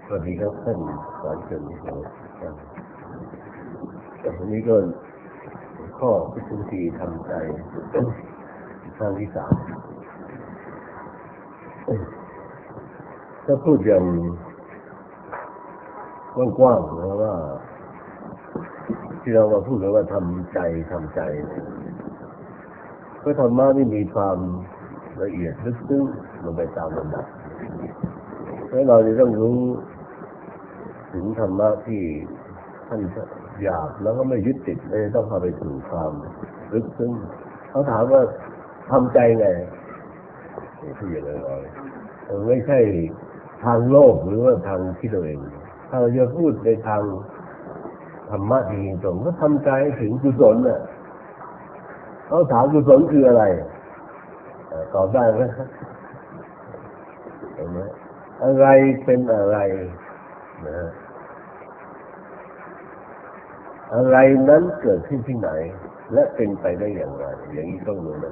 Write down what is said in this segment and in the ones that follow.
สวัสดีครับท่านสอนเชิญที่เราวันนี้ก็ข้อพิสูจน์ทำใจครั้งที่3ถ้าพูดอย่างกว้างๆนะว่าที่เรามาพูดกันว่าทำใจก็ธรรมะนี่มีความละเอียดลึกซึ้งลงไปตามลำดับแล้วเราจะต้องรู้ถึงธรรมะที่ท่านหยาบแล้วก็ไม่ยึดติดไม่ต้องเข้าไปสู่ความลึกซึ้งเขาถามว่าทำใจไงที่อย่างไรไม่ใช่ทางโลกหรือว่าทางที่ตัวเองถ้าเราจะพูดในทางธรรมะจริงๆก็ทำใจถึงกุศลน่ะเขาถามกุศลคืออะไรตอบได้ไหมเห็นไหมอะไรเป็นอะไรนะอะไรนั้นเกิดขึ้นที่ไหนและเป็นไปได้อย่างไรอย่างนี้ต้องรู้นะ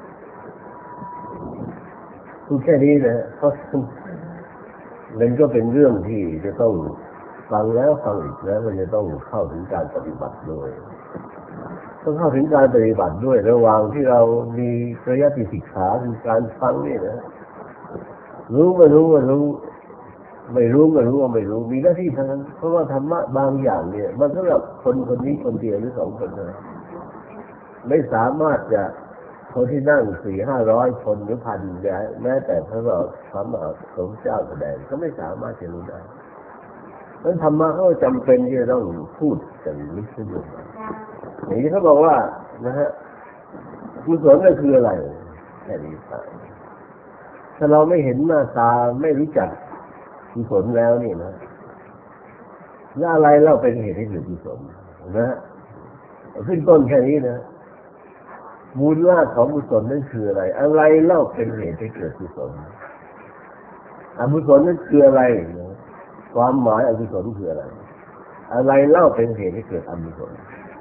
พูดแค่นี้นะเพราะมันก็เป็นเรื่องที่จะต้องฟังแล้วฟังอีกแล้วมันจะต้องเข้าถึงการปฏิบัติด้วยต้องเข้าถึงการปฏิบัติด้วยระหว่างที่เรามีระยะติสิกขาคือการฟังนี่นะรู้ก็รู้ว่ารู้ไม่รู้ก็รู้ว่าไม่รู้มีหน้าที่เท่านั้นเพราะว่าธรรมะบางอย่างเนี่ยมันสำหรับคนนี้คนเดียวหรือ2 คนนะไม่สามารถจะคนที่นั่ง400-500 คนหรือพันแม้แต่พระสงฆ์เจ้าแสดงก็ไม่สามารถจะรู้ได้เพราะธรรมะเขาจำเป็นที่จะต้องพูดกันลึกซึ้งอย่างนี้เขาบอกว่านะฮะกุศลก็คืออะไรแค่นี้ถ้าเราไม่เห็นหน้าตาไม่รู้จักกุศลแล้วนี่นะแล้วอะไรเล่าเป็นเหตุให้เกิดกุศลนะขึ้นต้นแค่นี้นะมูลรากของกุศลนั่นคืออะไรอะไรเล่าเป็นเหตุให้เกิดกุศลอกุศลนั่นคืออะไรความหมายอกุศลคืออะไรอะไรเล่าเป็นเหตุให้เกิดอกุศล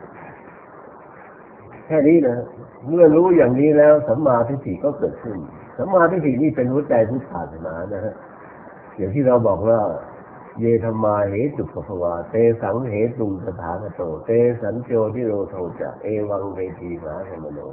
แค่นี้นะเมื่อรู้อย่างนี้แล้วสัมมาทิฏฐิก็เกิดขึ้นสัมมาทิฏฐินี่เป็นหัวใจพุทธศาสนานะฮะอย่างที่เราบอกว่าเยธรรมาเหตุปภวาเตสังเหตุสถาคโตเตสัญโจทิโรโทจะเอวังเวทีมหาธรรมโน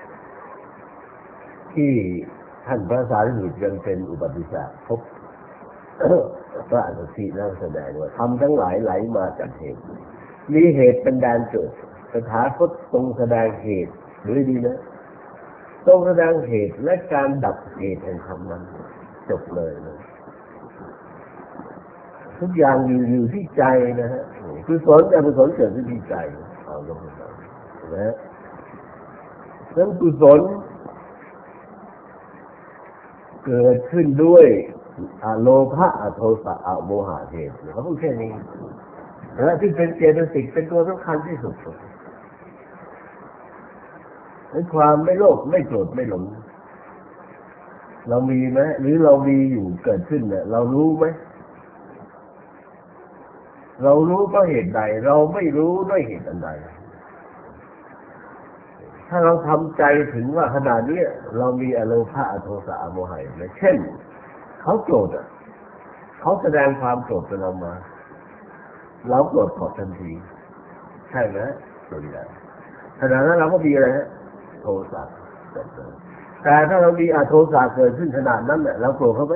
ที่ท่านพระสารีบุตรยังเป็นอุปติสสะพบพระอนุสีนั่งแสดงว่าทำทั้งหลายไหลมาจากเหตุมีเหตุเป็นแดนเกิดสถาคตทรงแสดงเหตุหรือดีนะทรงแสดงเหตุและการดับเหตุแห่งธรรมนั้นจบเลยนะทุกอย่างอยู่ที่ใจนะฮะกุศลแต่กุศลเกิดที่ใจเอาลงมานะนั้นกุศลเกิดขึ้นด้วยอโลภะอโทสะอโมหะเหตุเขาพูดแค่นี้และที่เป็นเจตสิกเป็นตัวสำคัญที่สุดในความไม่โลภไม่โกรธไม่หลงเรามีไหมหรือเรามีอยู่เกิดขึ้นเนี่ยเรารู้ไหมเรารู้ก็เหตุใดเราไม่รู้ด้วยเหตุอันใดถ้าเราทำใจถึงว่าขณะนี้เรามีอโลภะอโทสะอโมหะเช่นเขาโกรธเขาแสดงความโกรธกับเรามาเราโกรธตอบทันทีใช่ไหมส่วนใหญ่ขณะนั้นเราก็มีอะไรฮะโทสะแต่ถ้าเรามีอโทสะเกิดขึ้นขนาดนั้นเนี่ยเราโกรธเขาไหม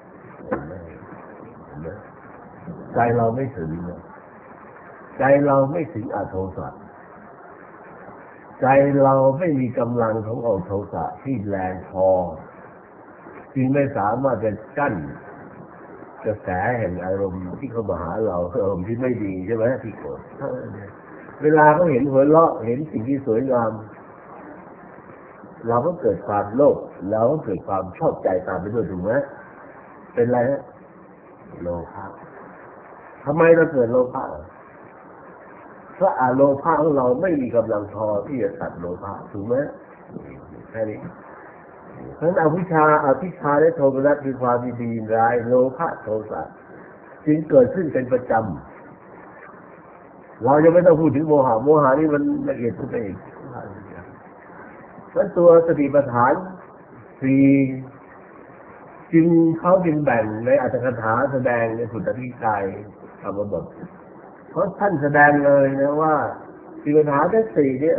ใจเราไม่ถึงใจเราไม่ถึงอโทสะใจเราไม่มีกำลังของอโทสะที่แรงพอจึงไม่สามารถจะกั้นกระแสแห่งอารมณ์ที่เข้ามาหาเราอารมณ์ที่ไม่ดีใช่ไหมที่โกรธเวลาเขาเห็นหัวเราะเห็นสิ่งที่สวยงามเราก็เกิดความโลภเราก็เกิดความชอบใจตามไปด้วยถูกไหมเป็นไรฮะโลภะทำไมเราเกิดโลภะเพราะอโลภะของเราไม่มีกำลังพอที่จะตัดโลภะถูกไหมแค่นี้เพราะอวิชชาและโทมนัสคือความดีร้ายโลภะโทสะจึงเกิดขึ้นเป็นประจำเราจะไม่ต้องพูดถึงโมหะนี่มันละเอียดขึ้นไปอีกเพราะตัวสติปัฏฐาน4 จึงเขาจึงแบ่งในอรรถกถาแสดงในสุตตนิกายธรรมบทเพราะท่านแสดงเลยนะว่าสติปัฏฐานทั้งสี่เนี่ย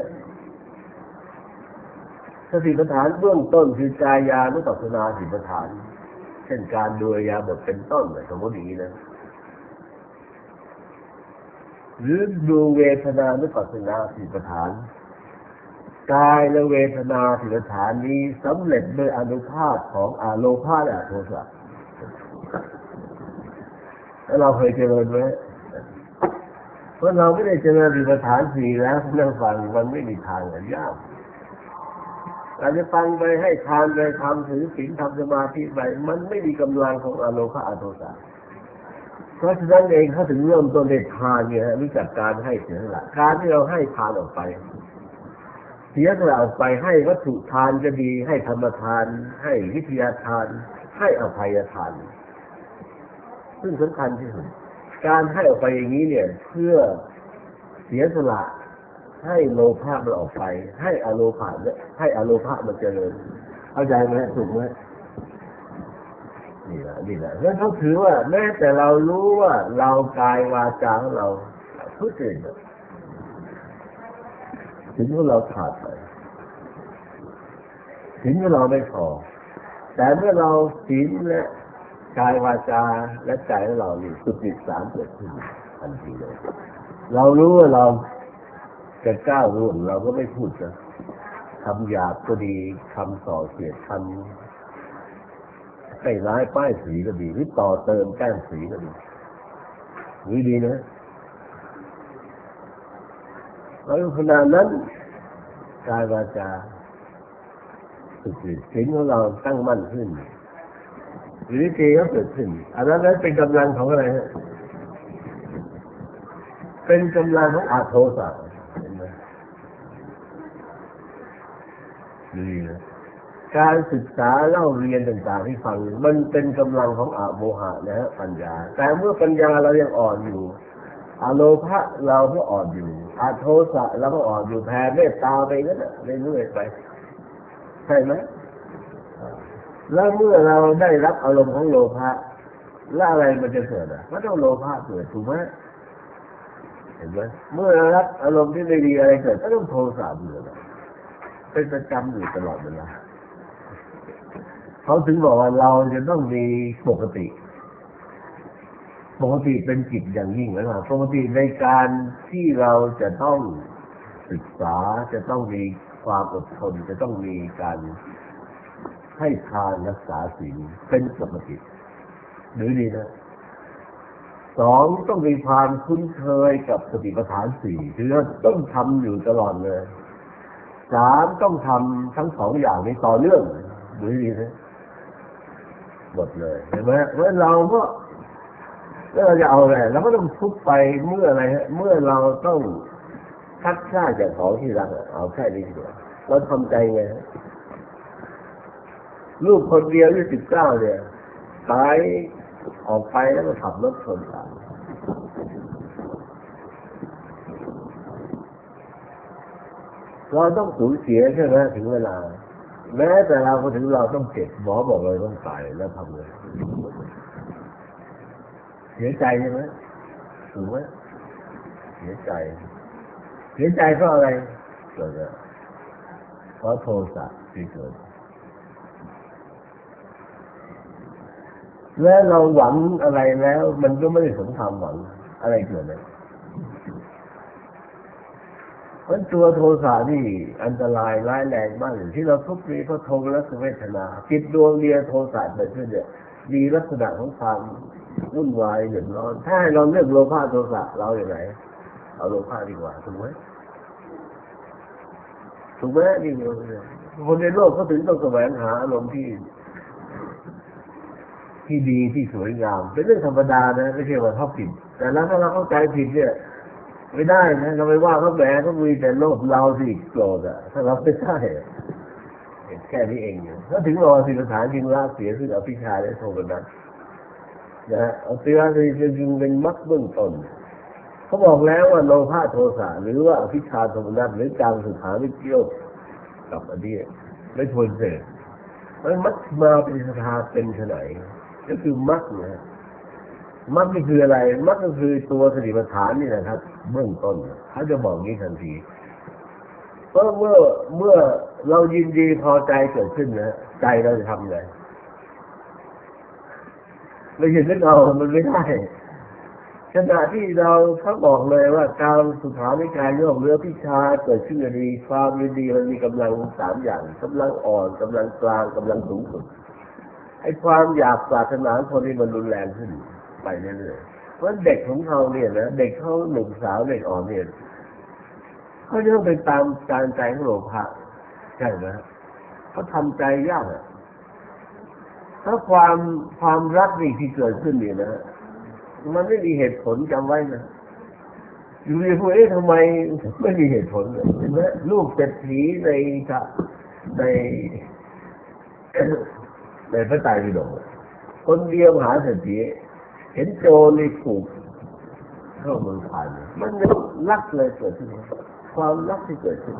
สติปัฏฐานเบื้องต้นคือกายานุปัสสนาสติปัฏฐานเช่นการดูอิริยาบถเป็นต้นสมมติอย่างนี้นะหรือดูเวทนานุปัสสนาสติปัฏฐานกายและเวทนาสติปัฏฐานนี้สำเร็จโดยอนุภาพของอโลภะและอโทสะแล้วเราเคยเจริญไหมเพราะเราไม่ได้เจริญสติปัฏฐานสี่แล้วนั่งฟังมันไม่มีทางยากเราจะฟังไปให้ทานไปทำถือศีลทำสมาธิไปมันไม่มีกำลังของอโลภะอโทสะเพราะฉะนั้นเองเขาถึงเริ่มต้นในทานเนี่ยรู้จักการให้เสียสละการที่เราให้ทานออกไปเสียสละออกไปให้วัตถุทานก็ดีให้ธรรมทานให้วิทยาทานให้อภัยทานซึ่งสำคัญที่สุดการให้ออกไปอย่างนี้เนี่ยเพื่อเสียสละให้โลภะมันออกไปให้อโลภะให้อโลภะมันเจริญเข้าใจไหมถูกไหมนี่แหละเพราะเขาถือว่าแม้แต่เรารู้ว่าเรากายวาจาของเราทุจริตถึงว่าเราขาดไปถึงว่าเราไม่พอแต่เมื่อเราศีลและกายวาจาและใจของเรานี่สุจิตสามเกิดขึ้นทันทีเลยเรารู้ว่าเราจะก้าวล่วงเราก็ไม่พูดนะคำหยาบก็ดีคำส่อเสียดคำใส่ร้ายป้ายสีก็ดีหรือต่อเติมแก้มสีก็ดีดีนะแล้วขณะนั้นกายวาจาสุจิตศีลของเราตั้งมั่นขึ้นหรือเจก็เกิดขึ้นอันนั้นเป็นกำลังของอะไรฮะเป็นกำลังของอโทสะเห็นไหมดีนะการศึกษาเล่าเรียนต่างๆที่ฟังมันเป็นกำลังของอโมหะนะฮะปัญญาแต่เมื่อปัญญาเรายังอ่อนอยู่อโลภะเราก็อ่อนอยู่อโทสะเราก็อ่อนอยู่แผ่เมตตาไปนั่นแหละเรื่อยๆไปใช่ไหมแล้วเมื่อเราได้รับอารมณ์ของโลภะแล้วอะไรมันจะเกิดก็ต้องโลภะเกิดถูกไหมเห็นไหมเมื่อเรารับอารมณ์ที่ไม่ดีอะไรเกิดก็ต้องโทสะเกิดเป็นประจำอยู่ตลอดเวลาเขาถึงบอกว่าเราจะต้องมีปกติเป็นจิตอย่างยิ่งแล้วปกติในการที่เราจะต้องศึกษาจะต้องมีความอดทนจะต้องมีการให้ทานรักษาศีลเป็นปกติหรือดีนะสองต้องมีความคุ้นเคยกับสติปัฏฐานสี่คือต้องทำอยู่ตลอดเลยสามต้องทำทั้งสองอย่างนี้ต่อเนื่องหรือดีนะหมดเลยเห็นไหมเพราะเราก็แล้วเราจะเอาอะไรเราก็ต้องทุบไปเมื่ออะไรฮะเมื่อเราต้องทักษะจากของที่รักเอาแค่นี้ดีกว่าเราทำใจไงลูกคนเดียวอายุ19เนี่ยตายออกไปแล้วก็ขับรถชนตายเราต้องสูญเสียใช่ไหมถึงเวลาแม้แต่เราก็ถึงเราต้องเจ็บหมอบอกเลยต้องตายแล้วทำเลยเสียใจใช่ไหมถูกไหมเสียใจเพราะอะไรเกิดเพราะโทสะที่เกิดและเราหวังอะไรแล้วมันก็ไม่ได้สมความหวังอะไรเกิดเลยเพราะตัวโทสะนี่อันตรายร้ายแรงมากที่เราทุกข์นี้เพราะโทมนัสเวทนาจิตดวงเดียวโทสะเกิดขึ้นเนี่ยมีลักษณะของความวุ่นวายเดือดร้อนถ้าให้เราเลือกโลภะโทสะเราอย่างไรเอาโลภะดีกว่าถูกไหมนี่คนในโลกเขาถึงต้องแสวงหาอารมณ์ที่ดีที่สวยงามเป็นเรื่องธรรมดานะไม่ใช่ว่าเขาผิดแต่แล้วถ้าเราเข้าใจผิดเนี่ยไม่ได้นะเราไม่ว่าเขาแหมเขามีแต่โลภเราสิโกรธถ้าเราไม่ได้แค่นี้เองถ้าถึงรอสิสถานจริงละเสียซึ่งอภิชาและโทมนัสนะอภิชาจึงเป็นมรรคเบื้องต้นเขาบอกแล้วว่าโลภะโทสะหรือว่าอภิชาโทมนัสหรือการสุขาไม่เกี่ยวกับอันนี้ไม่ควรเสพแล้วมัชฌิมาปฏิปทาเป็นไฉนก็คือมรรคนะมรรคนี่คืออะไรมรรคก็คือตัวสติปัฏฐานนี่นะครับเบื้องต้นเขาจะบอกนี้ทันทีเพราะเมื่อเรายินดีพอใจเกิดขึ้นนะใจเราจะทำไงเราเห็นนึกเอามันไม่ได้ขณะที่เราเขาบอกเลยว่าการสุขาในการโยกเรือพิชาเกิดขึ้นดีความยินดีมันมีกำลังสามอย่างกำลังอ่อนกำลังกลางกำลังสูงสุดไอ้ความอยากปรารถนาคนนี้มันรุนแรงขึ้นไปเรื่อยๆเพราะเด็กของเขาเนี่ยนะเด็กเขาหนุ่มสาวเด็กอ่อนเนี่ยเขาจะต้องไปตามการใจของโลภะใช่ไหมเขาทำใจยากถ้าความรักนี่ที่เกิดขึ้นเนี่ยนะมันไม่มีเหตุผลจำไว้นะอยู่ดีพูดทำไมไม่มีเหตุผลเลยเห็นไหมลูกเศรษฐีในในพระไตรปิฎกคนเดียวมหาเศรษฐีเห็นโจรในถูกเข้าเมืองผ่านมันรักเลยเกิดขึ้นความรักที่เกิดขึ้น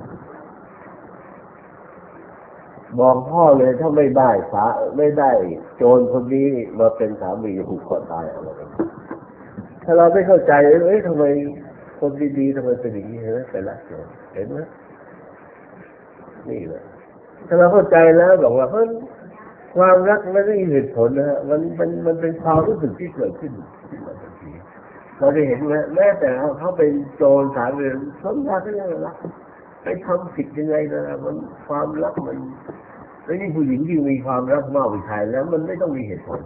บอกพ่อเลยถ้าไม่ได้โจรคนนี้มาเป็นสามีผูกคอตายอะไรกันถ้าเราไม่เข้าใจทำไมคนดีๆทำไมเป็นอย่างนี้เห็นไหมไปรักโจรเห็นไหมนี่แหละถ้าเราเข้าใจแล้วบอกว่าความรักไม่ได้เหตุผลนะฮะมันเป็นความรู้สึกที่เกิดขึ้นมาทันทีเราได้เห็นไหมแม้แต่เขาเป็นโจรสามีสมรักก็ยังรักไปทำผิดยังไงนะมันความรักมันแล้วนี่ผู้หญิงที่มีความรักมากกว่าชายแล้วมันไม่ต้องมีเหตุผล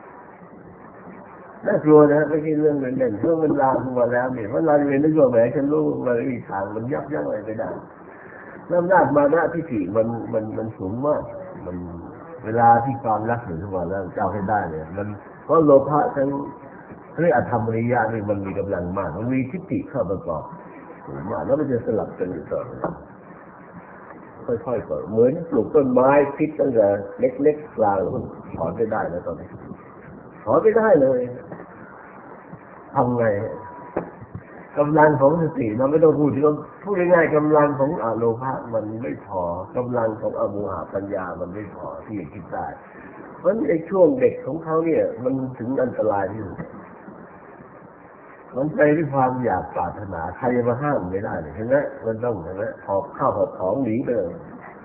น่ากลัวนะไม่ใช่เรื่องเล่นๆเรื่องมันลามมาแล้วเนี่ยเพราะเราเรียนนึกว่าแหมฉันรู้มันไม่มีทางมันยับยั้งอะไรไม่ได้อำนาจมานะทิฏฐิมันสูงมากมันเวลาที่ความรักถึงขึ้นมาแล้วเจ้าให้ได้เนี่ยมันเพราะโลภะทั้งเรื่องอธรรมริยะนี่มันมีกำลังมากมันมีทิฏฐิเข้าประกอบสูงมากแล้วมันจะสลับกันอยู่ตลอดค่อยๆก่อนเหมือนปลูกต้นไม้พิษตั้งแต่เล็กๆกลางมันถอนไม่ได้แล้วตอนนี้ถอนไม่ได้เลยทำไงกำลังของสติเราไม่ต้องพูดง่ายๆกำลังของอโลภะมันไม่พอกำลังของอโมหะปัญญามันไม่พอที่จะคิดได้เพราะในช่วงเด็กของเขาเนี่ยมันถึงอันตรายที่สุดมันไปด้วยความอยากปรารถนาใครจะมาห้ามไม่ได้เห็นไหมมันต้องเห็นไหมหอบข้าวหอบของหนีไปเลย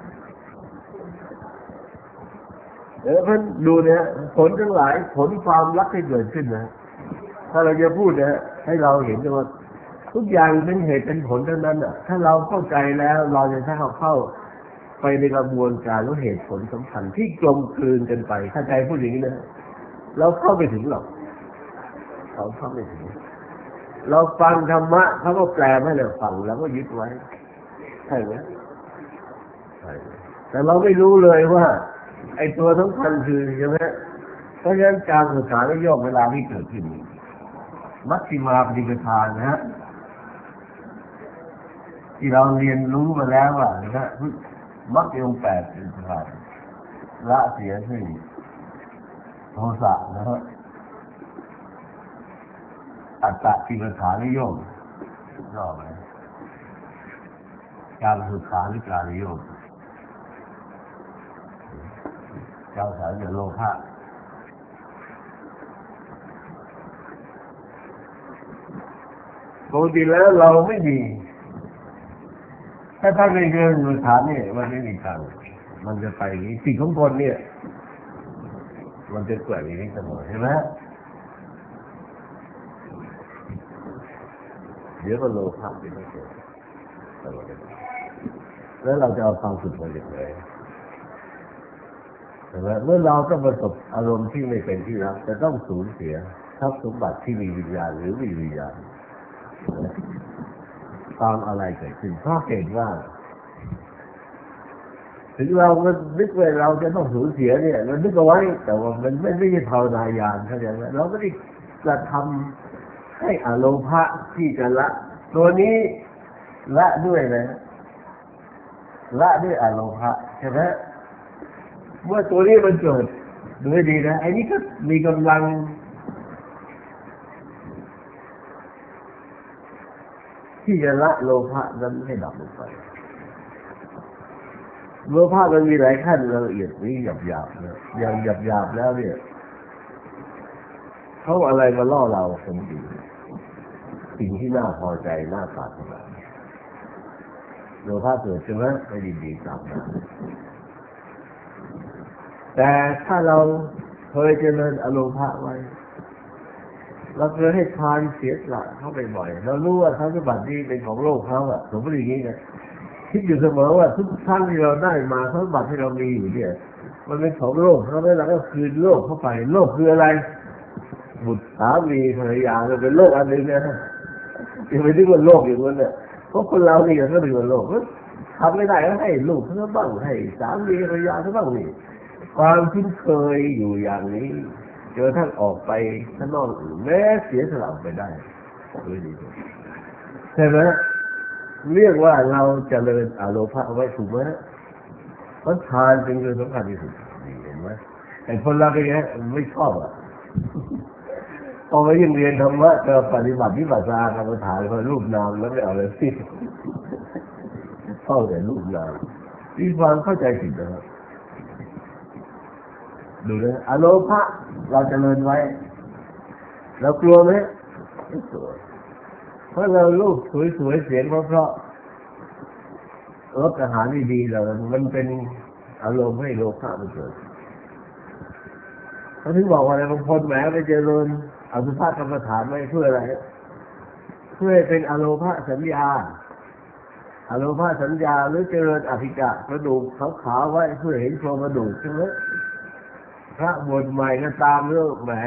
เดี๋ยวท่านดูเนี่ยผลทั้งหลายผลความรักที่เกิดขึ้นนะถ้าเราจะพูดนะให้เราเห็นว่าทุกอย่างเป็นเหตุเป็นผลทั้งนั้นอ่ะถ้าเราเข้าใจแล้วเราจะเข้าไปในกระบวนการและเหตุผลสำคัญที่กลมกลืนกันไปถ้าใจพูดอย่างนี้นะเราเข้าไปถึงหรอกเราเข้าไม่ถึงเราฟังธรรมะเขาก็แปลให้เราฟังแล้วก็ยึดไว้ใช่ไหมใช่แต่เราไม่รู้เลยว่าไอ้ตัวสำคัญคือใช่ไหมเพราะฉะนั้นการศึกษาและโยกเวลาที่เกิดขึ้นมัชฌิมาปฏิปทานะฮะที่เราเรียนรู้มาแล้วว่านะมรรคองค์8เป็นสายละเสียซึ่งโทสะนะฮะอัตตกิลฐานิยมรอบไหมการศึกษาหรือการนิยมการสารโลภะปกติแล้วเราไม่มีถ้าในเรื่องศึกษาเนี่ยมันไม่มีทางมันจะไปอย่างนี้สิ่งของคนเนี่ยมันจะเกิดอย่างนี้เสมอใช่ไหมเดี๋ยวก็โลภะที่ไม่เกิดแล้วเราจะเอาความสุขมาจากไหนแต่เมื่อเราต้องประสบอารมณ์ที่ไม่เป็นที่รักจะต้องสูญเสียทรัพย์สมบัติที่มีวิญญาณหรือไม่มีวิญญาณตามอะไรเกิดขึ้นเพราะเหตุว่าถึงเราก็นึกว่าเราจะต้องสูญเสียเนี่ยเรานึกเอาไว้แต่ว่ามันไม่ใช่ภาวนายานเข้าใจไหมเราก็ได้กระทำให้อโลภะที่จะละตัวนี้ละด้วยนะละด้วยอโลภะใช่ไหมเมื่อตัวนี้มันเกิดดูให้ดีนะไอ้นี่ก็มีกำลังที่จะละโลภะนั้นให้ดับลงไปโลภะมันมีหลายขั้นละเอียดนี้หยาบๆนะอย่างหยาบๆแล้วเนี่ยเขาอะไรมาล่อเราคนดีสิ่งที่น่าพอใจน่าปรารถนาโลภะเกิดใช่ไหมไม่ดีๆตามมาแต่ถ้าเราเคยเจริญอโลภะไว้เราเคยให้ทานเสียสละเขาไปบ่อยเรารู้ว่าทรัพย์สมบัตินี้เป็นของโลกเขาอะผมก็อย่างนี้ไงคิดอยู่เสมอว่าทุกครั้งที่เราได้มาทรัพย์สมบัติที่เรามีอยู่เนี่ยมันเป็นของโลกเขาไม่เราก็คืนโลกเข้าไปโลกคืออะไรบุตรสามีภรรยาเราเป็นโลกอันหนึ่งนะอย่าไปนึกว่าโลกอย่างนั้นเนี่ยเพราะคนเรานี่ก็ถือว่าโลกทำไม่ได้ก็ให้ลูกเขาบ้างให้สามีภรรยาเขาบ้างนี่ความคุ้นเคยอยู่อย่างนี้เจอท่านออกไปข้างนอกแม้เสียสละไปได้ด้วยดีใช่ไหมเรียกว่าเราเจริญอโลภะเอาไว้ถูกไหมเพราะทานเป็นเรื่องสำคัญที่สุดเห็นไหมแต่คนเราเป็นไงไม่ชอบอ่ะพอไปยิ่งเรียนธรรมะจะปฏิบัติวิปัสสนากรรมฐานพอรูปนามแล้วไม่เอาเลยสิเข้าแต่รูปนามมีความเข้าใจผิดนะครับดูนะอโลภะเราเจริญไว้เรากลัวไหมไม่กลัวเพราะเราลูกสวยๆเสียงเพราะรสอาหารดีๆเรามันเป็นอารมณ์ให้โลภะมันเกิดเขาถึงบอกว่าอะไรบางคนแหมไปเจริญอสุภกรรมฐานไม่เพื่ออะไรเพื่อเป็นอโลภะสัญญาอโลภะสัญญาหรือเจริญอภิกะกระดูกขาวๆไว้เพื่อเห็นโครงกระดูกใช่ไหมพระบวชใหม่ก็ตามเรื่องแหม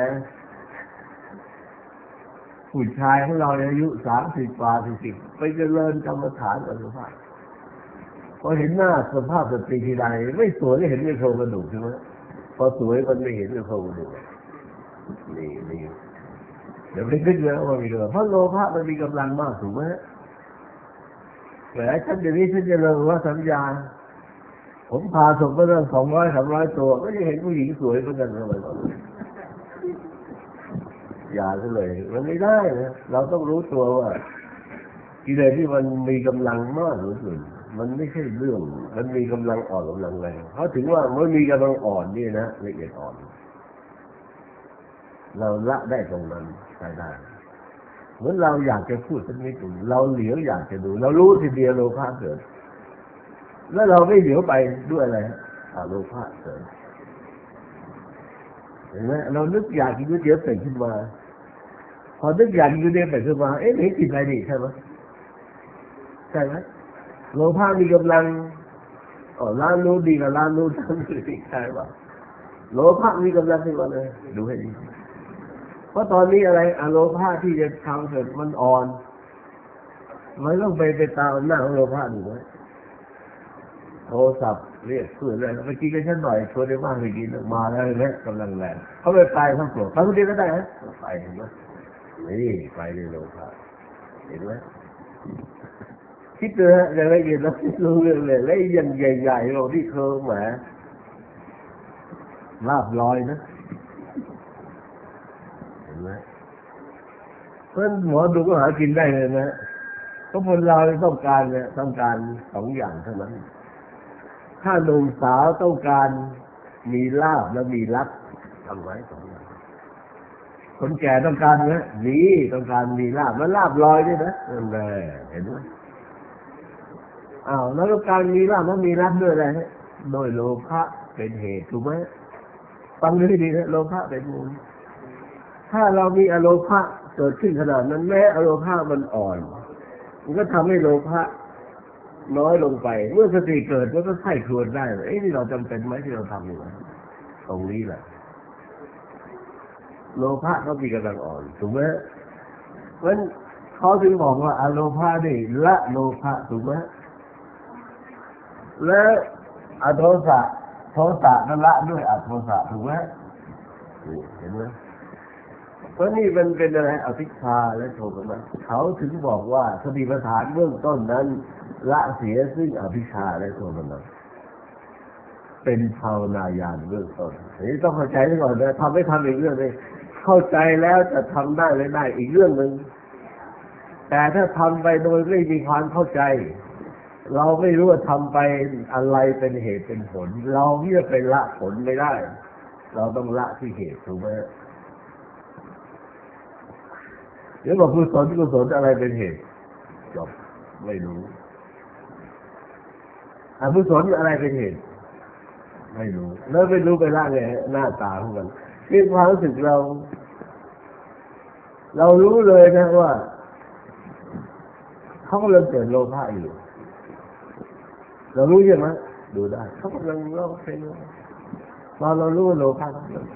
ผู้ชายของเราอายุ30 กว่า40ไปเจริญกรรมฐานอสุภะพอเห็นหน้าสภาพสตรีทีไรไม่สวยก็เห็นเป็นโครงกระดูกใช่ไหมพอสวยมันไม่เห็นเป็นโครงกระดูกนี่เดี๋ยวไปคิดแล้วว่ามีเรื่องเพราะโลภะมันมีกำลังมากถูกไหมแต่ฉันเดี๋ยวนี้ฉันจะเลิกว่าสัญญาผมพาส่งไปเรื่อง200-300 ตัวก็จะเห็นผู้หญิงสวยเหมือนกันเลยอย่าเลยมันไม่ได้นะเราต้องรู้ตัวว่ากิเลสที่มันมีกำลังมากหรือเปล่ามันไม่ใช่เรื่องมันมีกำลังอ่อนกำลังแรงเขาถึงว่าเมื่อมีกำลังอ่อนนี่นะละเอียดอ่อนเราละได้ตรงนั้นใช้ได้เหมือนเราอยากจะพูดสักนิดหนึ่งเราเหลียวอยากจะดูเรารู้ทีเดียวโลภะเกิดแล้วเราไม่เหลียวไปด้วยอะไรโลภะเกิดเห็นไหมเรานึกอยากกินก๋วยเตี๋ยวเป็ดขึ้นมาพอนึกอยากกินก๋วยเตี๋ยวเป็ดขึ้นมาเอ๊ะไม่กินอะไรดีใช่ไหมใช่ไหมโลภะมีกำลังร้านนู้นดีกับร้านนู้นทำดีใช่ป่ะโลภะมีกำลังขึ้นมาเลยดูให้ดีเพราะตอนนี้อะไรอโลภะที่จะทำเสร็จมันอ่อนมันต้องไปตามหน้าของโลภะอยู่ไหมโทรศัพท์เรียกเพื่อนอะไรเมื่อกี้ก็ฉันหน่อยชวนได้มากเมื่อกี้มาแล้วเห็นไหมกำลังแรงเขาไปทั้งตัวทั้งคนเดียวก็ได้ฮะไปเห็นไหมนี่ไปในโลภะเห็นไหมคิดดูฮะอย่างไรเห็นแล้วรู้เรื่องเลยแล้วยังใหญ่ๆเราที่เคยแหมลาบลอยนะเห็นไหมเพราะหมอดูก็หากินได้เลยนะเพราะคนเราต้องการเนี่ยต้องการ2 อย่างเท่านั้นถ้าหนุ่มสาวต้องการมีลาภและมีรักทำไว้2 อย่างคนแก่ต้องการนะนี่ต้องการมีลาภและลาภลอยด้วยนะนั่นแหละเห็นไหมแล้วต้องการมีลาภและมีรักด้วยอะไรโดยโลภะเป็นเหตุถูกไหมฟังดูให้ดีนะโลภะเป็นมูลถ้าเรามีอโลภะเกิดขึ้นขนาดนั้นแม้อโลภะมันอ่อนมันก็ทำให้โลภะน้อยลงไปเมื่อสติเกิดก็ไข้ครวญได้นี่เราจำเป็นไหมที่เราทำอยู่ตรงนี้แหละโลภะก็มีกำลังอ่อนถูกไหมเพราะฉะนั้นเขาถึงบอกว่าอโลภะนี่ละโลภะถูกไหมและอโทสะก็ละด้วยอโทสะถูกไหมเห็นไหมเพราะนี่มันเป็นอะไรอภิชาและโทมนัสเขาถึงบอกว่าสติปัฏฐานเบื้องต้นนั้นละเสียซึ่งอภิชาและโทมนัสเป็นภาวนายานเบื้องต้นนี่ต้องเข้าใจก่อนนะทำไม่ทำอีกเรื่องนึงเข้าใจแล้วจะทำได้ไม่ได้อีกเรื่องนึงแต่ถ้าทำไปโดยไม่มีความเข้าใจเราไม่รู้ว่าทำไปอะไรเป็นเหตุเป็นผลเราที่จะไปละผลไม่ได้เราต้องละที่เหตุถูกไหมเดี๋ยวบอกกุศลอะไรเป็นเหตุจบไม่รู้อกุศลอะไรเป็นเหตุไม่รู้แล้วไม่รู้ไปละไงหน้าตาของมันมีความรู้สึกเรารู้เลยนะว่าเขากำลังเกิดโลภะอยู่เรารู้ใช่ไหมดูได้เขากำลังโลภเป็นพอเรารู้โลภะ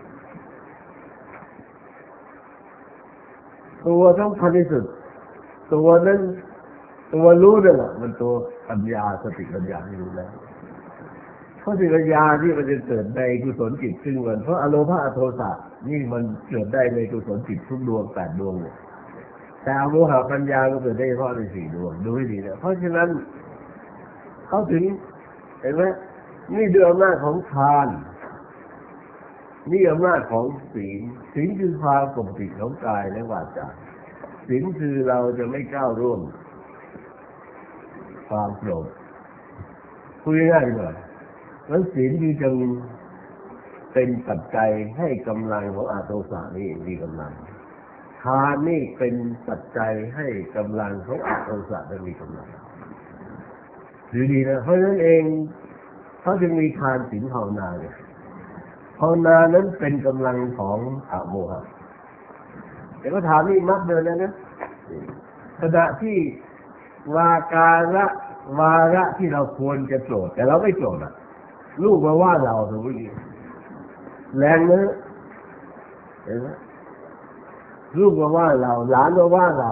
ตัวสำคัญที่สุดตัวนั้นตัวรู้นั่นแหละมันตัวปัญญาสติปัญญาที่รู้แล้วเพราะสติปัญญาที่มันจะเกิดในกุศลจิตซึ่งมันเพราะอโลภะอโทสะนี่มันเกิดได้ในกุศลจิตทุกดวง8 ดวงเนี่ยแต่อโมหะปัญญาก็เกิดได้เฉพาะใน4 ดวงดูให้ดีนะเพราะฉะนั้นเขาถึงเห็นไหมนี่ด้วยอำนาจของทานนี่อำนาจของศีลคือความปกติของกายและวาจาศีลคือเราจะไม่ก้าวร่วงความโกรธพูดง่ายๆเลยแล้วศีลคือจะเป็นปัจจัยให้กำลังของอโทสะนี่มีกำลังทานนี่เป็นปัจจัยให้กำลังของอโทสะได้มีกำลังถือดีนะเพราะฉะนั้นเองเขาจึงมีทานศีลภาวนาเนี่ยภาวนานั้นเป็นกำลังของอโมหะแต่ก็ถามนี่มักเดินแล้วนะขณะที่วาระที่เราควรจะโกรธแต่เราไม่โกรธอ่ะลูกมาว่าเราสมมติแรงนะเห็นไหมลูกมาว่าเราหลานมาว่าเรา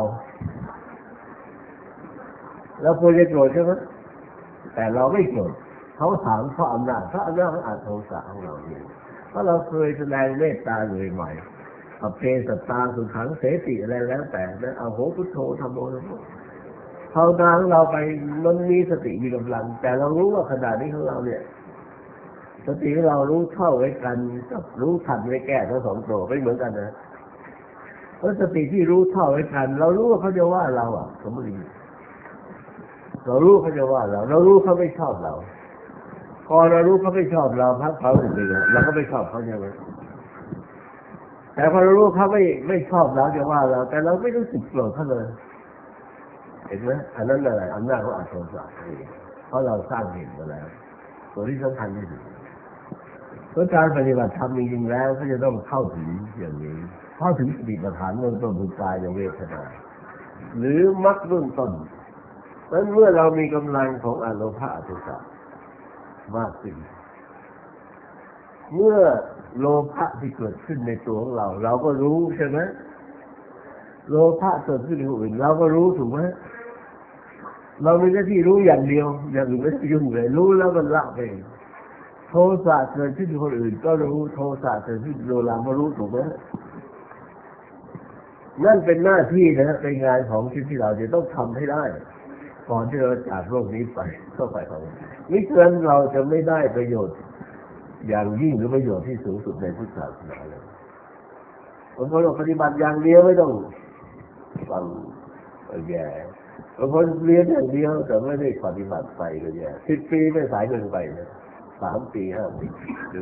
ควรจะโกรธใช่ไหมแต่เราไม่โกรธเขาถามเพราะอำนาจของอโทสะของเราเองเพราะเราเคยแสดงเมตตาเลยใหม่อเพสัตตาสุขังเสติอะไรแล้วแต่นะเอาโหพุทโธธรรมโมภาวนาของเราไปมันมีสติมีกำลังแต่เรารู้ว่าขณะนี้ของเราเนี่ยสติของเรารู้เท่าไว้กันกับรู้ทันไว้แก้ทั้งสองตัวไม่เหมือนกันนะเพราะสติที่รู้เท่าไว้กันเรารู้ว่าเขาจะว่าเราอ่ะสมมติเรารู้เขาจะว่าเรารู้เขาไม่ชอบเราพอเรารู้เขาไม่ชอบเราพักเขาถึงเลยเราก็ไม่ชอบเขาใช่ไหมแต่พอเรารู้เขาไม่ชอบเราจะว่าเราแต่เราไม่รู้สึกโกรธเขาเลยเห็นไหมอันนั้นอะไรอำนาจของอโทสะเพราะเราสร้างเหตุมาแล้วตัวที่สำคัญที่สุดเพราะการปฏิบัติธรรมจริงๆแล้วเขาจะต้องเข้าถึงอย่างนี้เข้าถึงสติปัฏฐานเบื้องต้นคือกายเวทนาหรือมรรคเบื้องต้นเพราะเมื่อเรามีกำลังของอโลภะอโทสะมากขึ้นเมื่อโลภะที่เกิดขึ้นในตัวของเราก็รู้ใช่ไหมโลภะเกิดขึ้นในคนอื่นเราก็รู้ถูกไหมเรามีหน้าที่รู้อย่างเดียวอย่างอื่นไม่ต้องยุ่งเลยรู้แล้วมันละไปโทสะเกิดขึ้นในคนอื่นก็รู้โทสะเกิดขึ้นในเราก็รู้ถูกไหมนั่นเป็นหน้าที่นะเป็นงานของที่เราจะต้องทำให้ได้ก่อนที่เราจากโลกนี้ไปเข้าไปของนี่เกินเราจะไม่ได้ประโยชน์อย่างยิ่งหรือประโยชน์ที่สูงสุดในพุทธศาสนาเลยบางคนปฏิบัติอย่างเดียวไม่ต้องฟังแย่บางคนเรียนอย่างเดียวแต่ไม่ได้ปฏิบัติไปก็แย่10 ปีไม่สายเกินไปนะ3 ปี 5 ปีดู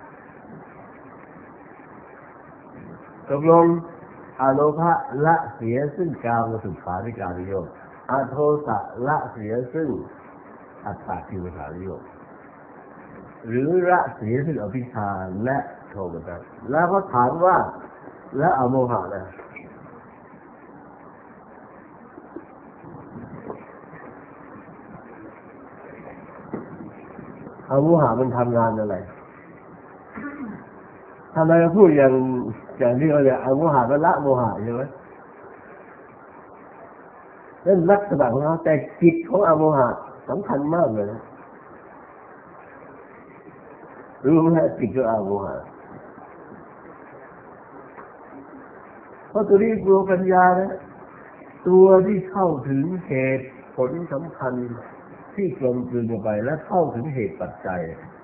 ตกลงอโลภะละเสียซึ่งกามสุขาริการนิยมอโทสะละเสียซึ่งอัตตกิลมัฏฐิโยมหรือละเสียซึ่งอภิชฌาและโทมนัสแล้วก็ถามว่าและอโมหะนะอโมหะมันทำงานอะไรทำไมพูดอย่างที่เราเนี่ยอโมหะก็ละโมหะใช่ไหมนั่นลักษณะของเขาแต่จิตของอโมหะสำคัญมากเลยนะรู้ไหมจิตของอโมหะเพราะตัวนี้ตัวปัญญานะตัวที่เข้าถึงเหตุผลสำคัญที่กลมกลืนไปและเข้าถึงเหตุปัจจัย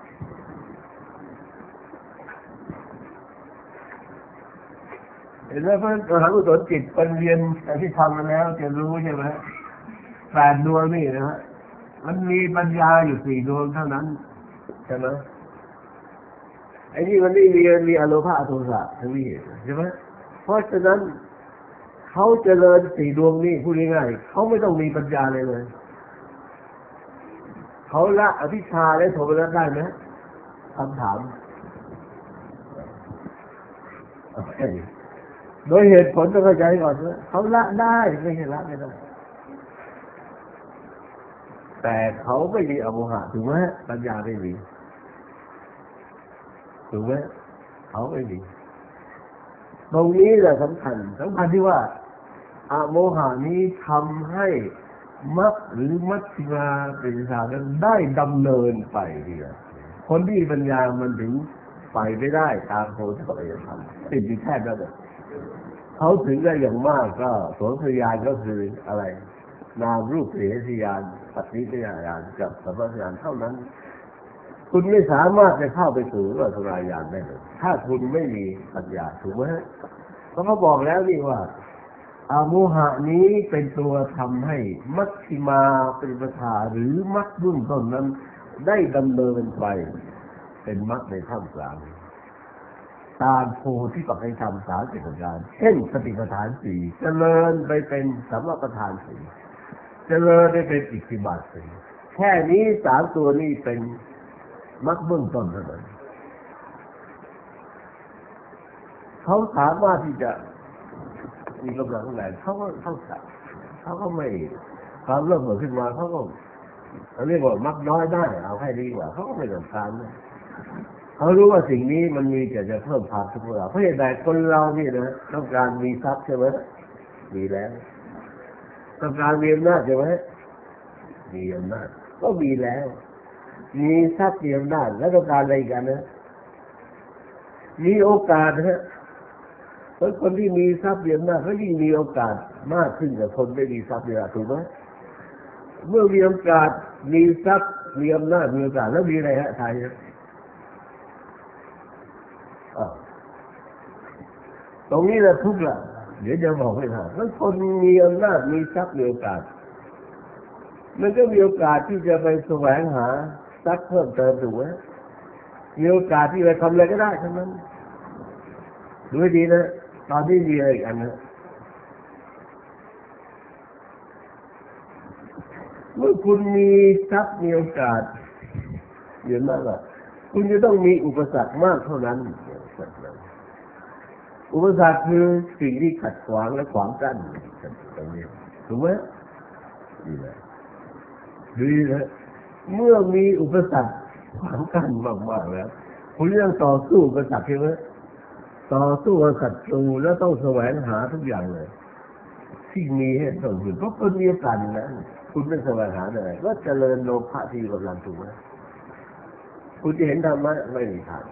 เห็นไหมเพราะเราทำกุศลจิตเป็นเรียนแต่ที่ทำมาแล้วจะรู้ใช่ไหม8 ดวงนี่นะฮะมันมีปัญญาอยู่4 ดวงเท่านั้นใช่ไหมไอ้นี่มันไม่มีอโลภะอโทสะทั้งนี้ใช่ไหมเพราะฉะนั้นเขาเจริญ4 ดวงนี้พูดง่ายๆเขาไม่ต้องมีปัญญาเลยเขาละอภิชาและโทมนัสได้ไหมคำถามโดยเหตุผลต้องเข้าใจก่อนว่าเขาละได้ไม่ใช่ละไม่ได้แต่เขาไม่มีอโมหะถูกไหมปัญญาไม่มีถูกไหมเขาไม่มีตรงนี้แหละสำคัญที่ว่าอโมหะนี้ทำให้มรรคหรือมัชฌิมาปฏิปทานั้นได้ดำเนินไปดีละคนที่ปัญญามันถึงไปไม่ได้ตามโพธิปัจจยธรรมติดอยู่แค่นั้นเลยเขาถึงได้อย่างมากก็โสตญาณก็คืออะไรนามรูปเสียญาณปัจจิตญาณกับสัมปชัญญะเท่านั้นคุณไม่สามารถจะเข้าไปสู่วิปัสสนาญาณได้เลยถ้าคุณไม่มีปัญญาถูกไหมเพราะเขาบอกแล้วนี่ว่าอโมหะนี้เป็นตัวทำให้มัชฌิมาปฏิปทาหรือมรรคเบื้องต้นนั้นได้ดำเนินไปเป็นมรรคในท่ามกลางตามโพธิปัจจยธรรม30 ประการเช่นสติปัฏฐาน 4เจริญไปเป็นสัมมาปัฏฐาน 4เจริญได้เป็นอิทธิบาท 4แค่นี้3 ตัวนี้เป็นมรรคเบื้องต้นเท่านั้นเขาสามารถที่จะมีกำลังแรงเขาก็ไม่ความเริ่มขึ้นมาเขาก็เรียกว่ามักน้อยได้เอาให้ดีกว่าเขาก็ไม่ต้องการนะเขารู้ว่าสิ่งนี้มันมีแต่จะเพิ่มความทุกข์เราเพราะเหตุใดคนเรานี่นะต้องการมีทรัพย์ใช่ไหมมีแล้วต้องการมีอำนาจใช่ไหมมีอำนาจก็มีแล้วมีทรัพย์มีอำนาจแล้วต้องการอะไรกันนะมีโอกาสนะเพราะคนที่มีทรัพย์มีอำนาจเขายิ่งมีโอกาสมากขึ้นกว่าคนไม่มีทรัพย์มีอำนาจถูกไหมเมื่อมีโอกาสมีทรัพย์มีอำนาจมีโอกาสแล้วมีอะไรฮะไทยตรงนี้แหละทุกข์ละเดี๋ยวจะบอกให้ท่านถ้าคนมีอำนาจมีทรัพย์มีโอกาสมันก็มีโอกาสที่จะไปแสวงหาทรัพย์เพิ่มเติมถูกไหมมีโอกาสที่จะทำอะไรก็ได้ทั้งนั้นดูให้ดีนะตอนนี้มีอะไรอีกอันนะเมื่อคุณมีทรัพย์มีโอกาสเยอะมากอ่ะคุณจะต้องมีอุปสรรคมากเท่านั้นอุปสรรคคือสิ่งที่ขัดขวางและขวางกั้นตรงนี้ถูกไหมดีเลยดีเลยเมื่อมีอุปสรรคขวางกั้นมากๆแล้วคุณต้องต่อสู้อุปสรรคใช่ไหมต่อสู้กับศัตรูแล้วต้องแสวงหาทุกอย่างเลยที่มีให้ส่งถึงเพราะคุณมีโอกาสนะคุณไม่แสวงหาเลยก็เจริญโลภะที่กำลังถูกไหมคุณจะเห็นธรรมะไม่มีทาง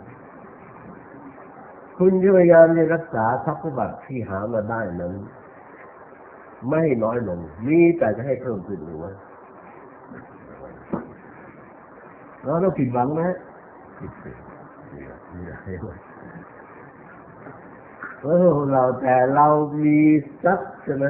คุณพยายามจะรักษาทรัพย์สมบัติที่หามาได้นั้นไม่ให้น้อยลงมีแต่จะให้เพิ่มขึ้นหรือว่าเราต้องผิดหวังไหมผิดสิเราแต่เรามีทรัพย์ใช่ไหม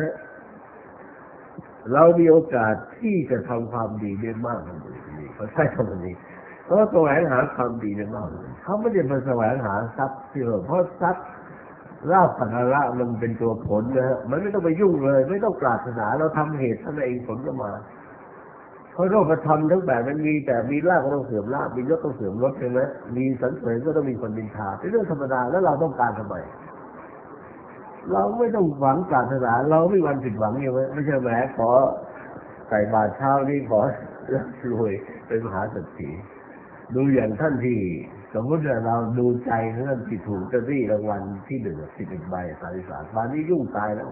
เรามีโอกาสที่จะทำความดีได้มากกว่านี้เขาใช้คำนี้เพราะแสวงหาความดีได้มากเขาไม่ได้มาแสวงหาทรัพย์ที่เพราะทรัพย์ลาภสักการะมันเป็นตัวผลนะฮะมันไม่ต้องไปยุ่งเลยไม่ต้องปรารถนาเราทำเหตุท่านเองผลก็มาเพราะโลกธรรมทั้งแบบมันมีแต่มีลาภก็ต้องเสื่อมลาภมียศต้องเสื่อมยศใช่ไหมมีสรรเสริญก็ต้องมีคนนินทาเป็นเรื่องธรรมดาแล้วเราต้องการทำไมเราไม่ต้องหวังปรารถนาเราไม่วันผิดหวังอยู่ไหมไม่ใช่แหมขอใส่บาตรเช้านี่ขอรวยเป็นมหาเศรษฐีดูอย่างท่านที่สมมติว่าเราดูใจท่านที่ถูกจะได้รางวัลที่11 ใบ33วันนี้ยุ่งตายแล้ว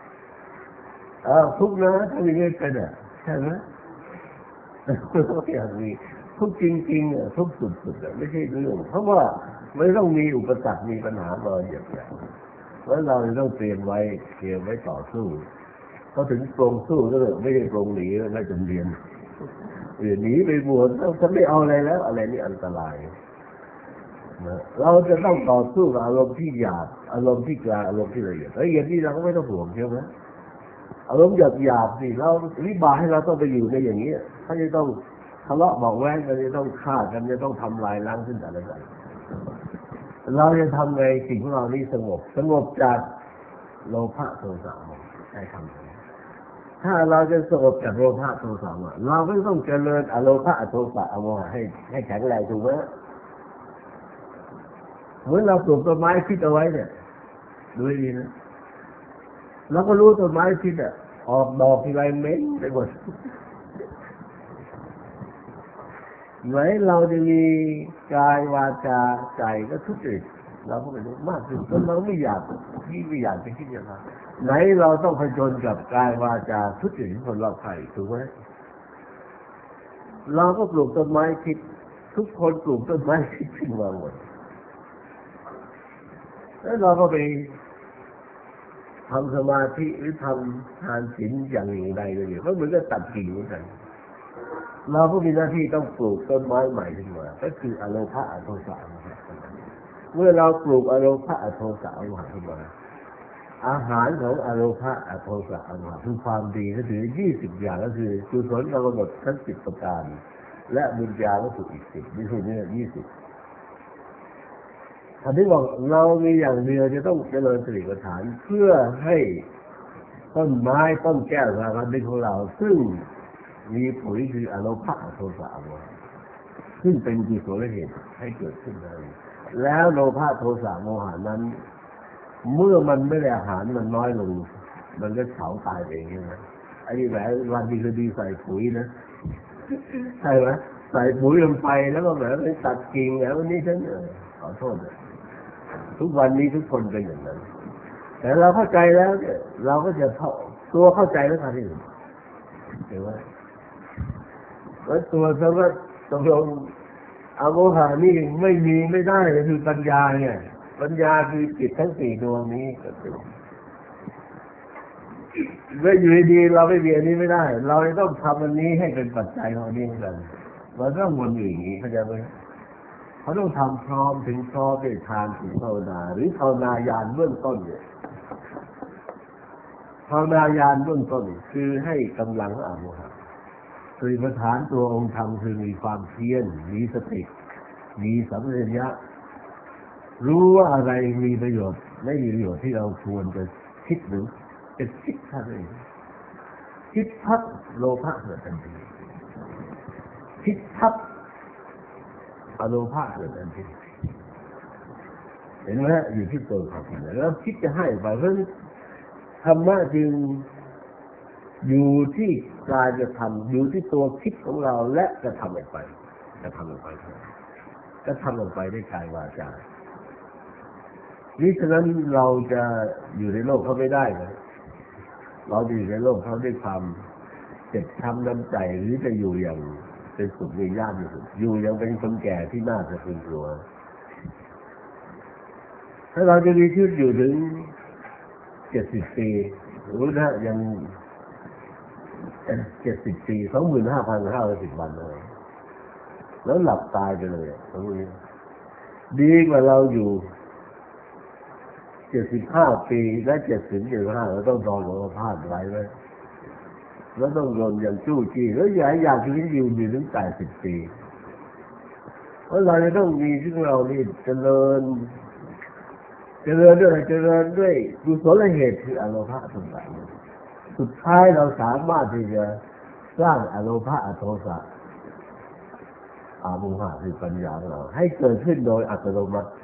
ทุกนะถ้ามีเงินเป็นใช่ไหมอย่างนี้ทุกจริงๆทุกสุดๆไม่ใช่เรื่องเพราะว่าไม่ต้องมีอุปสรรคมีปัญหามาอย่างเงี้ยแล้วเราต้องเตรียมไว้ต่อสู้เขาถึงปรงสู้ก็เลยไม่ได้ปรงหนีแล้วจนเรียนหนีไปบวชถ้าไม่เอาอะไรแล้วอะไรนี่อันตรายเราจะต้องต่อสู้กับอารมณ์ที่หยาบอารมณ์ที่กลางอารมณ์ที่ละเอียดนี่เราก็ไม่ต้องห่วงใช่ไหมอารมณ์หยาบสิเราวิบากให้เราต้องไปอยู่ในอย่างนี้ถ้าจะต้องทะเลาะเบาแว้งกันจะต้องฆ่ากันจะต้องทำลายล้างซึ่งกันและกันเราจะทำไงสิ่งของเรานี่สงบจากโลภะโทสะโมหะใช้คำถ้าเราจะสงบจากโลภะโทสะโมหะเราไม่ต้องเจริญอโลภะโทสะโมหะให้แข็งแรงถูกไหมเหมือนเราปลูกต้นไม้คิดเอาไว้เนี่ยดูดีนะเราก็รู้ต้นไม้คิดอ่ะออกดอกทีไรเหม็นไปหมดไหนเราจะมีกายวาจาใจก็ทุจริตเราก็ไม่รู้มากขึ้นจนเราไม่อยากจะคิดอย่างนั้นไหนเราต้องผจญกับกายวาจาทุจริตคนรอบข้างถูกไหมเราก็ปลูกต้นไม้คิดทุกคนปลูกต้นไม้คิดขึ้นมาหมดแล้วเราก็ไปทำสมาธิหรือทำทานศีลอย่างใดก็อยู่ก็เหมือนกับตัดกิ่งเหมือนกันเราก็มีหน้าที่ต้องปลูกต้นไม้ใหม่ขึ้นมาก็คืออโลภะอโทสะโมหะเมื่อเราปลูกอโลภะอโทสะโมหะขึ้นมาอาหารของอโลภะอโทสะโมหะคือความดีก็คือ20อย่างก็คือกุศลเรากำหนดทั้ง10ประการและบุญญาวัตถุอีก10นี่คือเนี่ย20ท่านที่บอกเรามีอย่างเดียวจะต้องเจริญสติปัฏฐานเพื่อให้ต้นไม้ต้นแก้วสารพัดของเราซึ่งมีปุ๋ยคืออโลภะอโทสะโมหะซึ่งเป็นกุศลเหตุให้เกิดขึ้นได้แล้วโลภะโทสะโมหะนั้นเมื่อมันไม่ได้อาหารมันน้อยลงมันก็เฉาตายเองใช่ไหมไอ้นี่แหละวันดีคือดีใส่ปุ๋ยนะใช่ไหมใส่ปุ๋ยลงไปแล้วก็แบบไปตัดกิ่งแล้ววันนี้ฉันขอโทษนะทุกวันนี้ทุกคนเป็นอย่างนั้นแต่เราเข้าใจแล้วเนี่ยเราก็จะตัวเข้าใจแล้วค่ะที่เห็นไหมแล้วตัวสำหรับตรงอโมหะนี่ไม่ได้คือปัญญาเนี่ยปัญญาคือจิตทั้ง4ดวงนี้ก็คือไม่อยู่ดีเราไม่มีอันนี้ไม่ได้เราต้องทำอันนี้ให้เป็นปัจจัยของนี้กันเราต้องวนอยู่อย่างนี้เข้าใจไหมเขาต้องทำพร้อมถึงพร้อมด้วยทานถึงภาวนาหรือภาวนายานเบื้องต้นเนี่ยภาวนายานเบื้องต้นคือให้กำลังอโมหะสติปัฏฐานตัวองค์ธรรมคือมีความเพียรมีสติมีสัมปชัญญะรู้ว่าอะไรมีประโยชน์ไม่มีประโยชน์ที่เราควรจะคิดหรือจะคิดท่านเองคิดพักโลภะเกิดทันทีคิดพักอโลภะเกิดทันทีเห็นไหมอยู่ที่ตัวเขาแล้วคิดจะให้ไปเพราะธรรมะจึงอยู่ที่กายจะทำอยู่ที่ตัวคิดของเราและจะทำออกไปจะทำออกไปด้วยกายวาจานี่ฉะนั้นเราจะอยู่ในโลกเขาไม่ได้นะเราจะอยู่ในโลกเขาด้วยความเจ็บช้ำน้ำใจหรือจะอยู่อย่างเป็นสุขมีญาติอยู่อย่างเป็นคนแก่ที่น่าจะพึงกลัวถ้าเราจะมีชีวิตอยู่ถึง70 ปีหรือถ้ายัง70 ปี 25,510 วันเลยแล้วหลับตายไปเลยตรงนี้ดีกว่าเราอยู่75 ปีและ75เราต้องนอนหัวพาดไว้เลยแล้วต้องรนอย่างจู้จี้แล้วอยากชีวิตอยู่ถึง80 ปีเพราะเราจะต้องมีที่เรานี่เจริญด้วยกุศลเหตุคืออโลภะทั้งหลายสุดท้ายเราสามารถที่จะสร้างอโลภะอโทสะโมหะคือปัญญาของเราให้เกิดขึ้นโดยอัตโนมัติ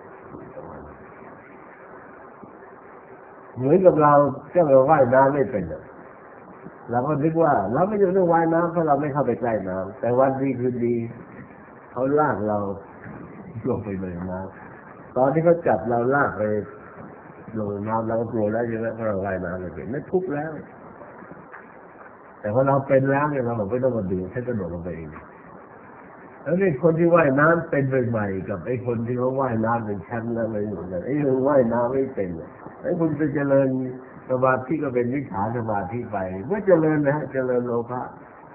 เหมือนกับเราว่ายน้ำไม่เป็นเราก็นึกว่าเราไม่จะต้องว่ายน้ำเพราะเราไม่เข้าไปใกล้น้ำแต่วันดีคืนดีเขาลากเราลงไปเลยน้ำตอนที่เขาจับเราลากไปลงน้ำเราก็กลัวแล้วใช่ไหมเพราะเราว่ายน้ำเลยเป็นไม่ทุกข์แล้วแต่พอเราเป็นแล้วเนี่ยเราไม่ต้องมาดูแค่กระโดดลงไปเองแล้วนี่คนที่ว่ายน้ำเป็นใหม่กับไอ้คนที่เขาว่ายน้ำเป็นชั้นแล้วไม่เหมือนกันไอ้คนว่ายน้ำไม่เป็นไอ้คุณไปเจริญสมาธิก็เป็นวิชาสมาธิไปเมื่อเจริญนะเจริญโลภะ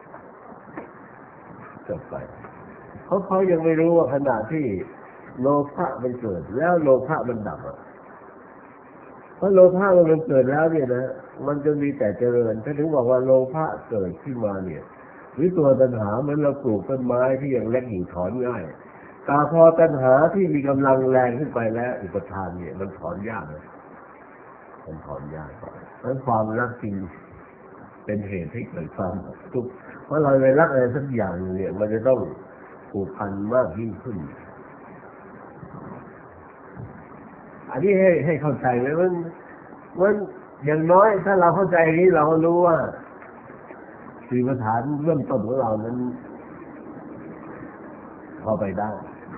จบไปเขายังไม่รู้ว่าขณะที่โลภะมันเกิดแล้วโลภะมันดับเพราะโลภะมันเกิดแล้วเนี่ยนะมันจะมีแต่เจริญถ้าถึงบอกว่าโลภะเกิดขึ้นมาเนี่ยหรือตัวตัณหาเหมือนเราปลูกต้นไม้ที่ยังเล็กอยู่ถอนง่ายแต่พอตัณหาที่มีกำลังแรงขึ้นไปแล้วอุปทานเนี่ยมันถอนยากเลยมันถอนยากเพราะความรักจริงเป็นเหตุให้เกิดความทุกข์เพราะเราไปรักอะไรสักอย่างเนี่ยมันจะต้องผูกพันมากยิ่งขึ้นอันนี้ให้เข้าใจไหมมันอย่างน้อยถ้าเราเข้าใจนี้เราก็รู้ว่าสี่ประฐานเริ่มต้นของเรานั้นพอไปได้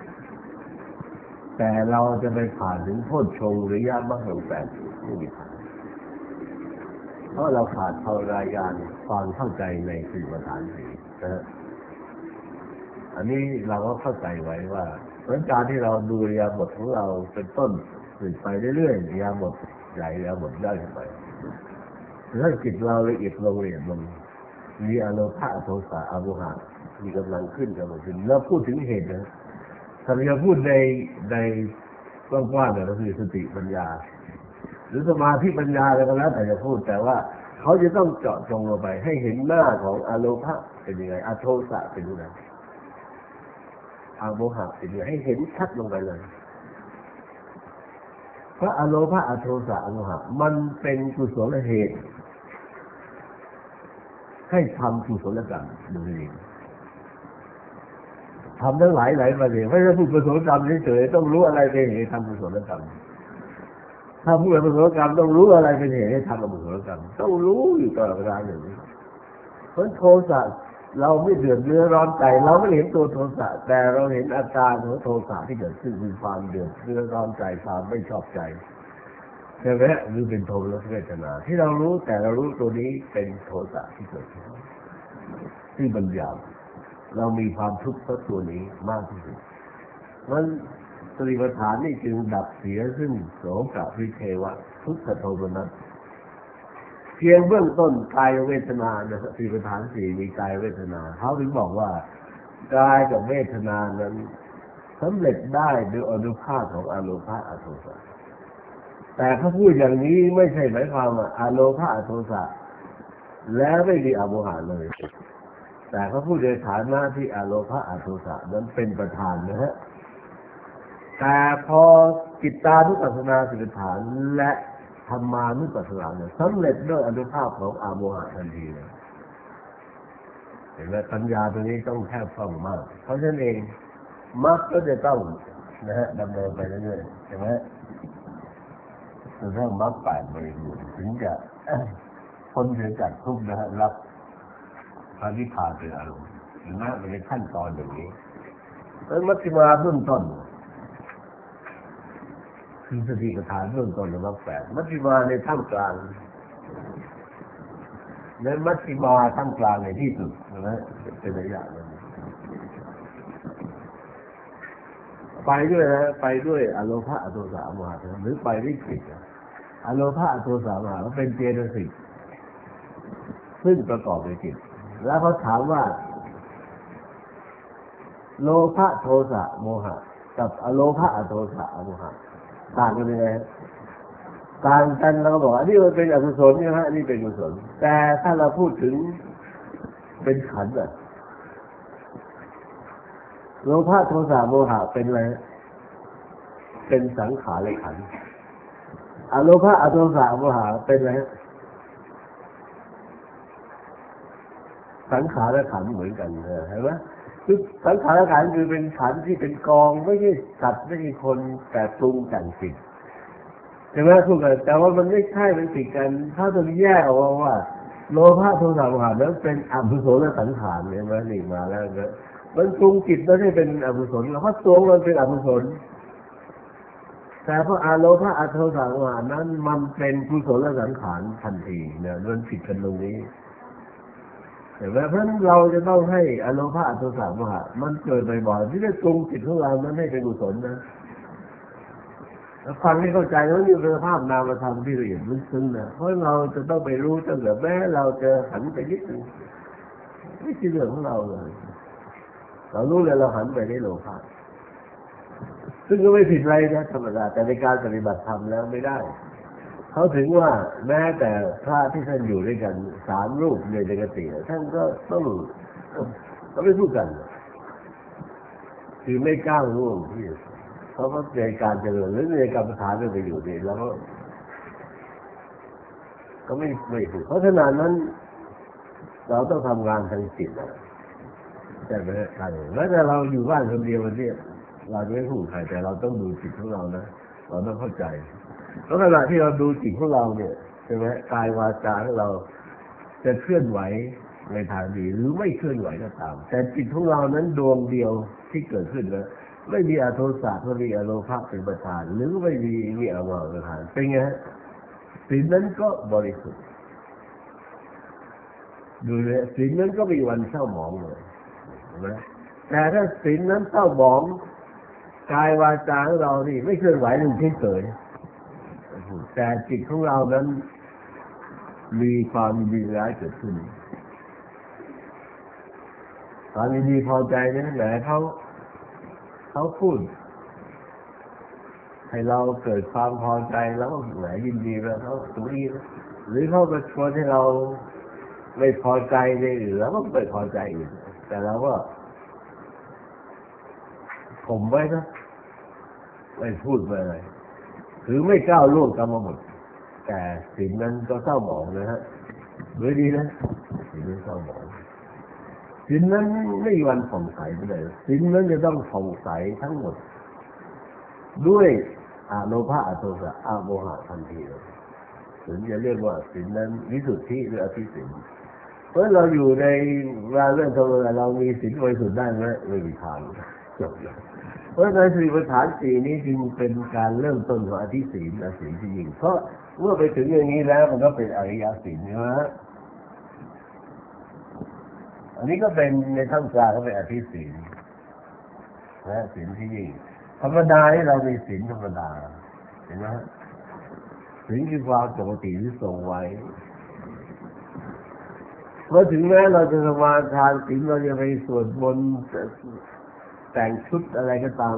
แต่เราจะไปผ่านถึงโพชฌงค์หรือยามรรคองแปดไม่มีทางเพราะเราขาดภาวนาญาณความเข้าใจในสี่ประฐานสี่นะอันนี้เราก็เข้าใจไว้ว่าเหมือนการที่เราดูยาบทของเราเป็นต้นไปเรื่อยๆยาบทใหญ่ยาบทย่อยขึ้นไปถ้าจิตเราละเอียดลงมันมีอโลภะโทสะอโมหะมีกำลังขึ้นแล้วพูดถึงเหตุนะถ้าเราพูดในกว้างๆเนี่ยก็คือสติปัญญาหรือสมาธิปัญญาอะไรก็แล้วแต่จะพูดแต่ว่าเขาจะต้องเจาะจงลงไปให้เห็นหน้าของอโลภะเป็นยังไงอโทสะเป็นยังไงอโมหะเป็นยังไงให้เห็นชัดลงไปเลยเพราะอโลภะอโทสะอโมหะมันเป็นกุศลเหตุให้ทำกุศลกรรมดูดีทำทั้งหลายประเด็นไม่ใช่พูดกุศลกรรมเฉยๆต้องรู้อะไรเป็นเหตุทำกุศลกรรมถ้าพูดกุศลกรรมต้องรู้อะไรเป็นเหตุให้ทำกุศลกรรมต้องรู้อยู่ตลอดเวลาอย่างนี้เพราะโทสะเราไม่เดือดเนื้อร้อนใจเราไม่เห็นตัวโทสะแต่เราเห็นอาการของโทสะที่เกิดขึ้นคือความเดือดเนื้อร้อนใจความไม่ชอบใจใช่ไหมหรือเป็นโทมนัสเวทนาที่เรารู้แต่เรารู้ตัวนี้เป็นโทสะที่เกิดขึ้นที่บัญญัติเรามีความทุกข์เพราะตัวนี้มากที่สุดนั้นสติปัฏฐานนี่จึงดับเสียซึ่งโสกะวิเทวะทุกขโทมนัสเพียงเบื้องต้นกายเวทนานะสติปัฏฐานสี่มีกายเวทนาเขาถึงบอกว่ากายกับเวทนานั้นสำเร็จได้ด้วยอนุภาพของอโลภะอโทสะแต่เขาพูดอย่างนี้ไม่ใช่หมายความว่าอโลภะอโทสะแล้วไม่มีอโมหะเลยแต่เขาพูดในฐานะที่อโลภะอโทสะนั้นเป็นประธานนะฮะแต่พอจิตตานุปัสสนาสติปัฏฐานและธรรมานุปัสสนาเนี่ยสำเร็จด้วยอนุภาพของอโมหะทันทีเลยเห็นไหมปัญญาตัวนี้ต้องแทบต้องมากเพราะฉะนั้นเองมรรคก็จะต้องนะฮะดำเนินไปเรื่อยๆใช่ไหมจนกระทั่งมรรคแปดบริบูรณ์ถึงจะพ้นจากทุกข์นะฮะรับพระนิพพานเป็นอารมณ์เห็นไหมมันเป็นขั้นตอนอย่างนี้แล้วมัชฌิมาเบื้องต้นคือสติปัฏฐานเบื้องต้นของมรรคแปดมัชฌิมาในท่ามกลางในมัชฌิมาท่ามกลางในที่สุดนะเป็นระยะนั้นไปด้วยนะไปด้วยอโลภะอโทสะอโมหะหรือไปด้วยจิตอโลภะอโทสะอโมหะเป็นเจตสิกซึ่งประกอบด้วยจิตแล้วเขาถามว่าโลภะโทสะโมหะกับอโลภะอโทสะอโมหะต่างกันยังไงต่างกันเราก็บอกอันนี้มันเป็นอกุศลใช่ไหมอันนี้เป็นกุศลแต่ถ้าเราพูดถึงเป็นขันธ์อะโลภะโทสะโมหะเป็นอะไรเป็นสังขารและขันธ์อโลภะอโทสะโมหะเป็นอะไรสังขารและขันธ์เหมือนกันเห็นไหมคือสังขารและขันธ์คือเป็นขันธ์ที่เป็นกองไม่ใช่สัตว์ไม่ใช่คนแต่ปรุงแต่งสิ่งใช่ไหมพูดกันแต่ว่ามันไม่ใช่เป็นสิ่งกันถ้าต้องแยกออกว่าโลภะโทสะโมหะนั้นเป็นอกุศลและสังขารเนี่ยมันนี่มาแล้วนะมันปรุงจิตไม่ใช่เป็นอกุศลเพราะตัวมันเป็นอกุศลแต่เพราะอโลภะอโทสะโมหะนั้นมันเป็นกุศลและสังขารทันทีเนี่ยมันผิดกันตรงนี้แต่เพราะฉะนั้นเราจะต้องให้อโลภะอโทสะโมหะมันเกิดบ่อยๆที่จะปรุงจิตของเรานั้นให้เป็นกุศลนะฟังให้เข้าใจว่านี่เป็นภาพนามธรรมที่ละเอียดลึกซึ้งนะเพราะเราจะต้องไปรู้ตั้งแต่แม้เราจะหันไปนิดนึงไม่ใช่เรื่องของเราเลยเรารู้เลยเราหันไปในโลภะซึ่งก็ไม่ผิดอะไรนะธรรมดาแต่ในการปฏิบัติธรรมแล้วไม่ได้เขาถึงว่าแม้แต่พระที่ท่านอยู่ด้วยกัน3 รูปในกติท่านก็ต้องไม่พูดกันคือไม่ก้าวล่วงที่เขาก็ในการเจริญหรือในกรรมฐานไปอยู่ดีแล้วก็ไม่พูดเพราะฉะนั้นเราต้องทำงานทางจิตแต่ไม่ใช่แล้วแต่เราอยู่บ้านคนเดียววันนี้เราไม่พูดใครแต่เราต้องดูจิตของเรานะเราต้องเข้าใจแล้วขณะที่เราดูจิตของเราเนี่ยใช่ไหมกายวาจาของเราจะเคลื่อนไหวในทางดีหรือไม่เคลื่อนไหวก็ตามแต่จิตของเรานั้นดวงเดียวที่เกิดขึ้นแล้วไม่มีอโทสะไม่มีอโลภะเป็นประธานหรือไม่มีอวาเป็นประธานเป็นไงศีลนั้นก็บริสุทธิ์ดูเลยศีลนั้นก็มีวันเศร้าหมองเลยนะแต่ถ้าศีลนั้นเศร้าหมองกายวาจาของเรานี่ไม่เคลื่อนไหวหนึ่งที่เกิดแต่จิตของเรานั้นมีความดีร้ายเกิดขึ้นความดีพอใจเนี่ยแหละเขาพูดให้เราเกิดความพอใจแล้วแหมยินดีแล้วเขาสุขีหรือเขามาชวนให้เราไม่พอใจในอื่นแล้วก็ไม่พอใจอื่นแต่เราก็ข่มไว้นะไม่พูดไปเลยถือไม่ก้าวล่วงกรรมบทแต่สิ่งนั้นก็เศร้าหมองนะฮะด้วยดีนะสิ่งนั้นเศร้าหมองสิ่งนั้นไม่มีวันผ่องใสไปเลยสิ่งนั้นจะต้องผ่องใสทั้งหมดด้วยอโลภะอโทสะอโมหะทันทีเลยถึงจะเรียกว่าสิ่งนั้นวิสุทธิหรืออภิสิทธิ์เพราะเราอยู่ในเรื่องธรรมะเรามีศีลบริสุทธิ์ได้ไหมไม่มีทางจบเลยเพราะในสติปัฏฐาน4นี้จึงเป็นการเริ่มต้นของอธิศีลอศีลที่ยิ่งเพราะเมื่อไปถึงอย่างนี้แล้วมันก็เป็นอริยศีลใช่ไหมอันนี้ก็เป็นในท่ามกลางก็เป็นอธิศีลนะศีลที่ยิ่งธรรมดาที่เรามีศีลธรรมดาเห็นไหมศีลคือความปกติที่ทรงไว้เมื่อถึงแม้เราจะสมาทานศีลเราจะไปสวดมนต์แต่งชุดอะไรก็ตาม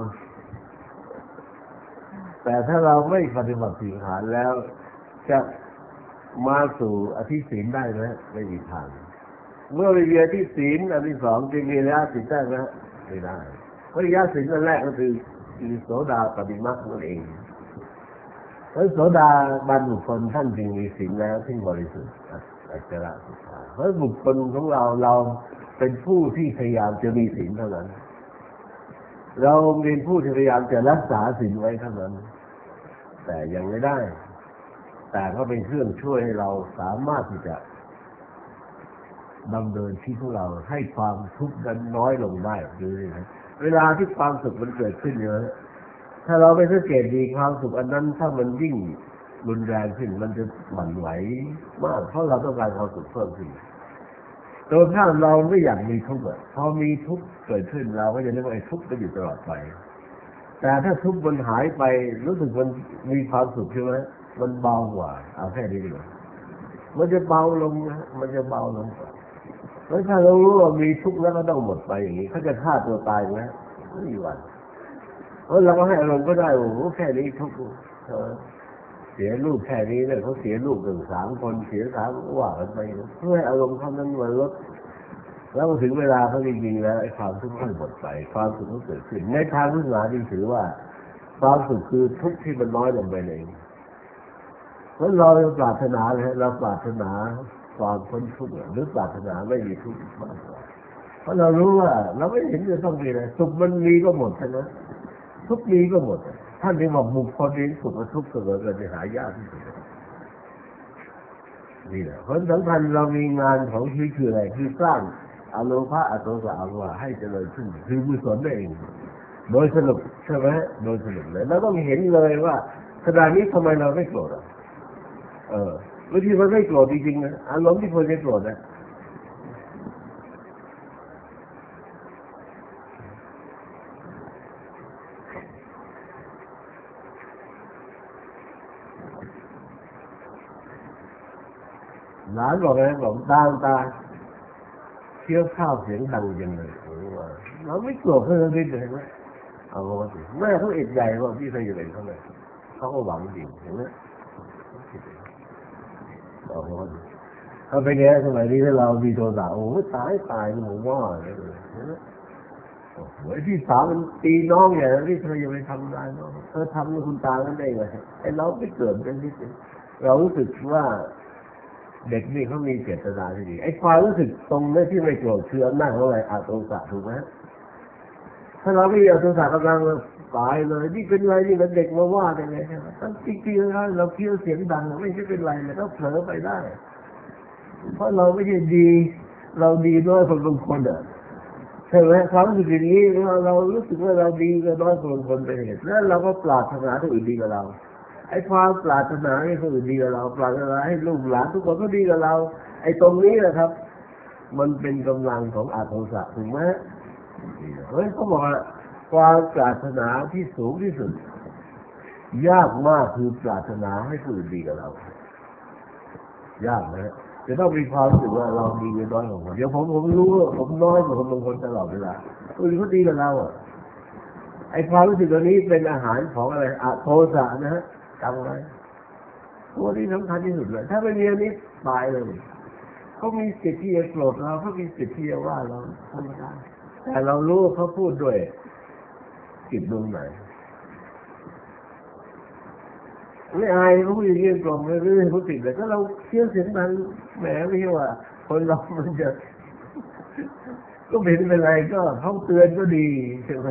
แต่ถ้าเราไม่ปฏิบัติศีลฐานแล้วจะมาสู่อธิศีลได้ไหมไม่มีทางเมื่อไม่มีอธิศีลอันที่สองจะมีอริยศีลได้ไหมไม่ได้เพราะอริยศีลอันแรกก็คือโสดาปฏิมานั่นเองเพราะโสดาบันบุคคลท่านจึงมีศีลแล้วที่บริสุทธิ์อัจฉริยะเพราะบุคคลของเราเป็นผู้ที่พยายามจะมีศีลเท่านั้นเราเป็นผู้ที่พยายามจะรักษาศีลไว้เท่านั้นแต่ยังไม่ได้แต่ก็เป็นเครื่องช่วยให้เราสามารถที่จะดำเนินชีวิตของเราให้ความทุกข์นั้นน้อยลงได้ด้วยนะเวลาที่ความสุขมันเกิดขึ้นเยอะถ้าเราไม่สังเกตดีความสุขอันนั้นถ้ามันยิ่งรุนแรงขึ้นมันจะหวั่นไหวมากเพราะเราต้องการความสุขเพิ่มขึ้นตัวถ้าเราไม่อยากมีทุกข์พอมีทุกข์เกิดขึ้นเราก็จะนึกว่าไอ้ทุกข์จะอยู่ตลอดไปแต่ถ้าทุกข์มันหายไปรู้สึกมันมีความสุขใช่ไหมมันเบากว่าเอาแค่นี้ดีกว่ามันจะเบาลงนะมันจะเบาลงแล้วถ้าเรารู้ว่ามีทุกข์แล้วก็ต้องหมดไปอย่างนี้เขาจะฆ่าตัวตายไหมไม่มีวันเพราะเราก็ให้อารมณ์ก็ได้โอ้โหแค่นี้ทุกข์เสียลูกแค่นี้เลยเขาเสียลูกถึง3 คนเสีย3ว่ากันไปเพื่อให้อารมณ์เขานั้นมันลดแล้วถึงเวลาเขาจริงๆแล้วไอ้ความทุกข์มันหมดไปความสุขก็เกิดขึ้นในทางพุทธศาสนาจึงถือว่าความสุขคือทุกข์ที่มันน้อยลงไปเองเพราะเราปรารถนาเลยเราปรารถนาความพ้นทุกข์หรือปรารถนาไม่มีทุกข์มากกว่าเพราะเรารู้ว่าเราไม่เห็นจะต้องมีอะไรสุขมันมีก็หมดใช่ไหมทุกข์มีก็หมดท่านที่บอกบุคคลนี้สุขกับทุกข์เสมอกันจะหายากที่สุดนี่แหละผลสำคัญเรามีงานของชีวิตคืออะไรคือสร้างอโลภะอโทสะอโมหะให้เจริญขึ้นคือกุศลนั่นเองโดยสรุปใช่ไหมโดยสรุปเลยเราต้องเห็นเลยว่าขณะนี้ทำไมเราไม่โกรธบางทีมันไม่โกรธจริงๆนะอารมณ์ที่ควรจะโกรธนะหลานบอกนะบอกตาเคี้ยวข้าวเสียงดังยังเลยเราไม่โกรธเขาเลยเห็นไหมเอาว่าสิแม่เขาเอ็ดใหญ่ว่าพี่เคยอยู่ไหนเขาเลยเขาก็หวังดีเห็นไหมโอ้โหถ้าเป็นอย่างนี้สมัยนี้ถ้าเรามีโทรศัพท์โอ้ตายหนูว่าเลยโอ้โหที่สาวมันตีน้องอย่างนี้เธอยังไม่ทำได้น้องเธอทำกับคุณตากันได้ไงไอ้เราไม่เกิดเป็นที่เรารู้สึกว่าเด็กนี่เขามีเจตนาที่ดีไอ้ความรู้สึกตรงนี้ที่ไม่โกรธคืออำนาจของอะไรอาโทสะถูกไหมถ้าเราไม่อาโทสะกำลังตายเลยนี่เป็นไรนี่มันเด็กมาว่าได้ไงตั้งจริงๆแล้วเราคิดเสียงดังไม่ใช่เป็นไรเลยก็เผลอไปได้เพราะเราไม่ใช่ดีเราดีน้อยคนบางคนใช่ไหมความรู้สึกอย่างนี้เรารู้สึกว่าเราดีกับน้อยคนบางคนเป็นเหตุแล้วเราก็ปรารถนาที่อื่นดีกับเราไอ้ความปรารถนาให้คนอื่นดีกับเราปรารถนาให้ลูกหลานทุกคนก็ดีกับเราไอ้ตรงนี้นะครับมันเป็นกำลังของอาโทสะถูกไหมเฮ้ยเขาบอกว่าความปรารถนาที่สูงที่สุดยากมากคือปรารถนาให้คนอื่นดีกับเรายากนะจะต้องมีความรู้สึกว่าเราดีกับน้อยกว่าคนเดี๋ยวผมรู้ว่าผมน้อยกว่าคนบางคนตลอดเวลาคนอื่นเขาดีกับเราไอ้ความรู้สึกตัวนี้เป็นอาหารของอะไรอโทสะนะฮะจำไว้ตัวนี้สำคัญที่สุดเลยถ้าไม่มีอันนี้ตายเลยเขามีสิทธิ์ที่จะโกรธเราเขามีสิทธิ์ที่จะว่าเราธรรมดาแต่เรารู้เขาพูดด้วยจิตดวงไหนไม่อายเขาพูดอย่างนี้กลมเลยเรื่องเขาติดเลยก็เราเชื่อเสียงดังแหมไม่ใช่ว่าคนเรามันจะก็ไม่เป็นไรก็เขาเตือนก็ดีใช่ไหม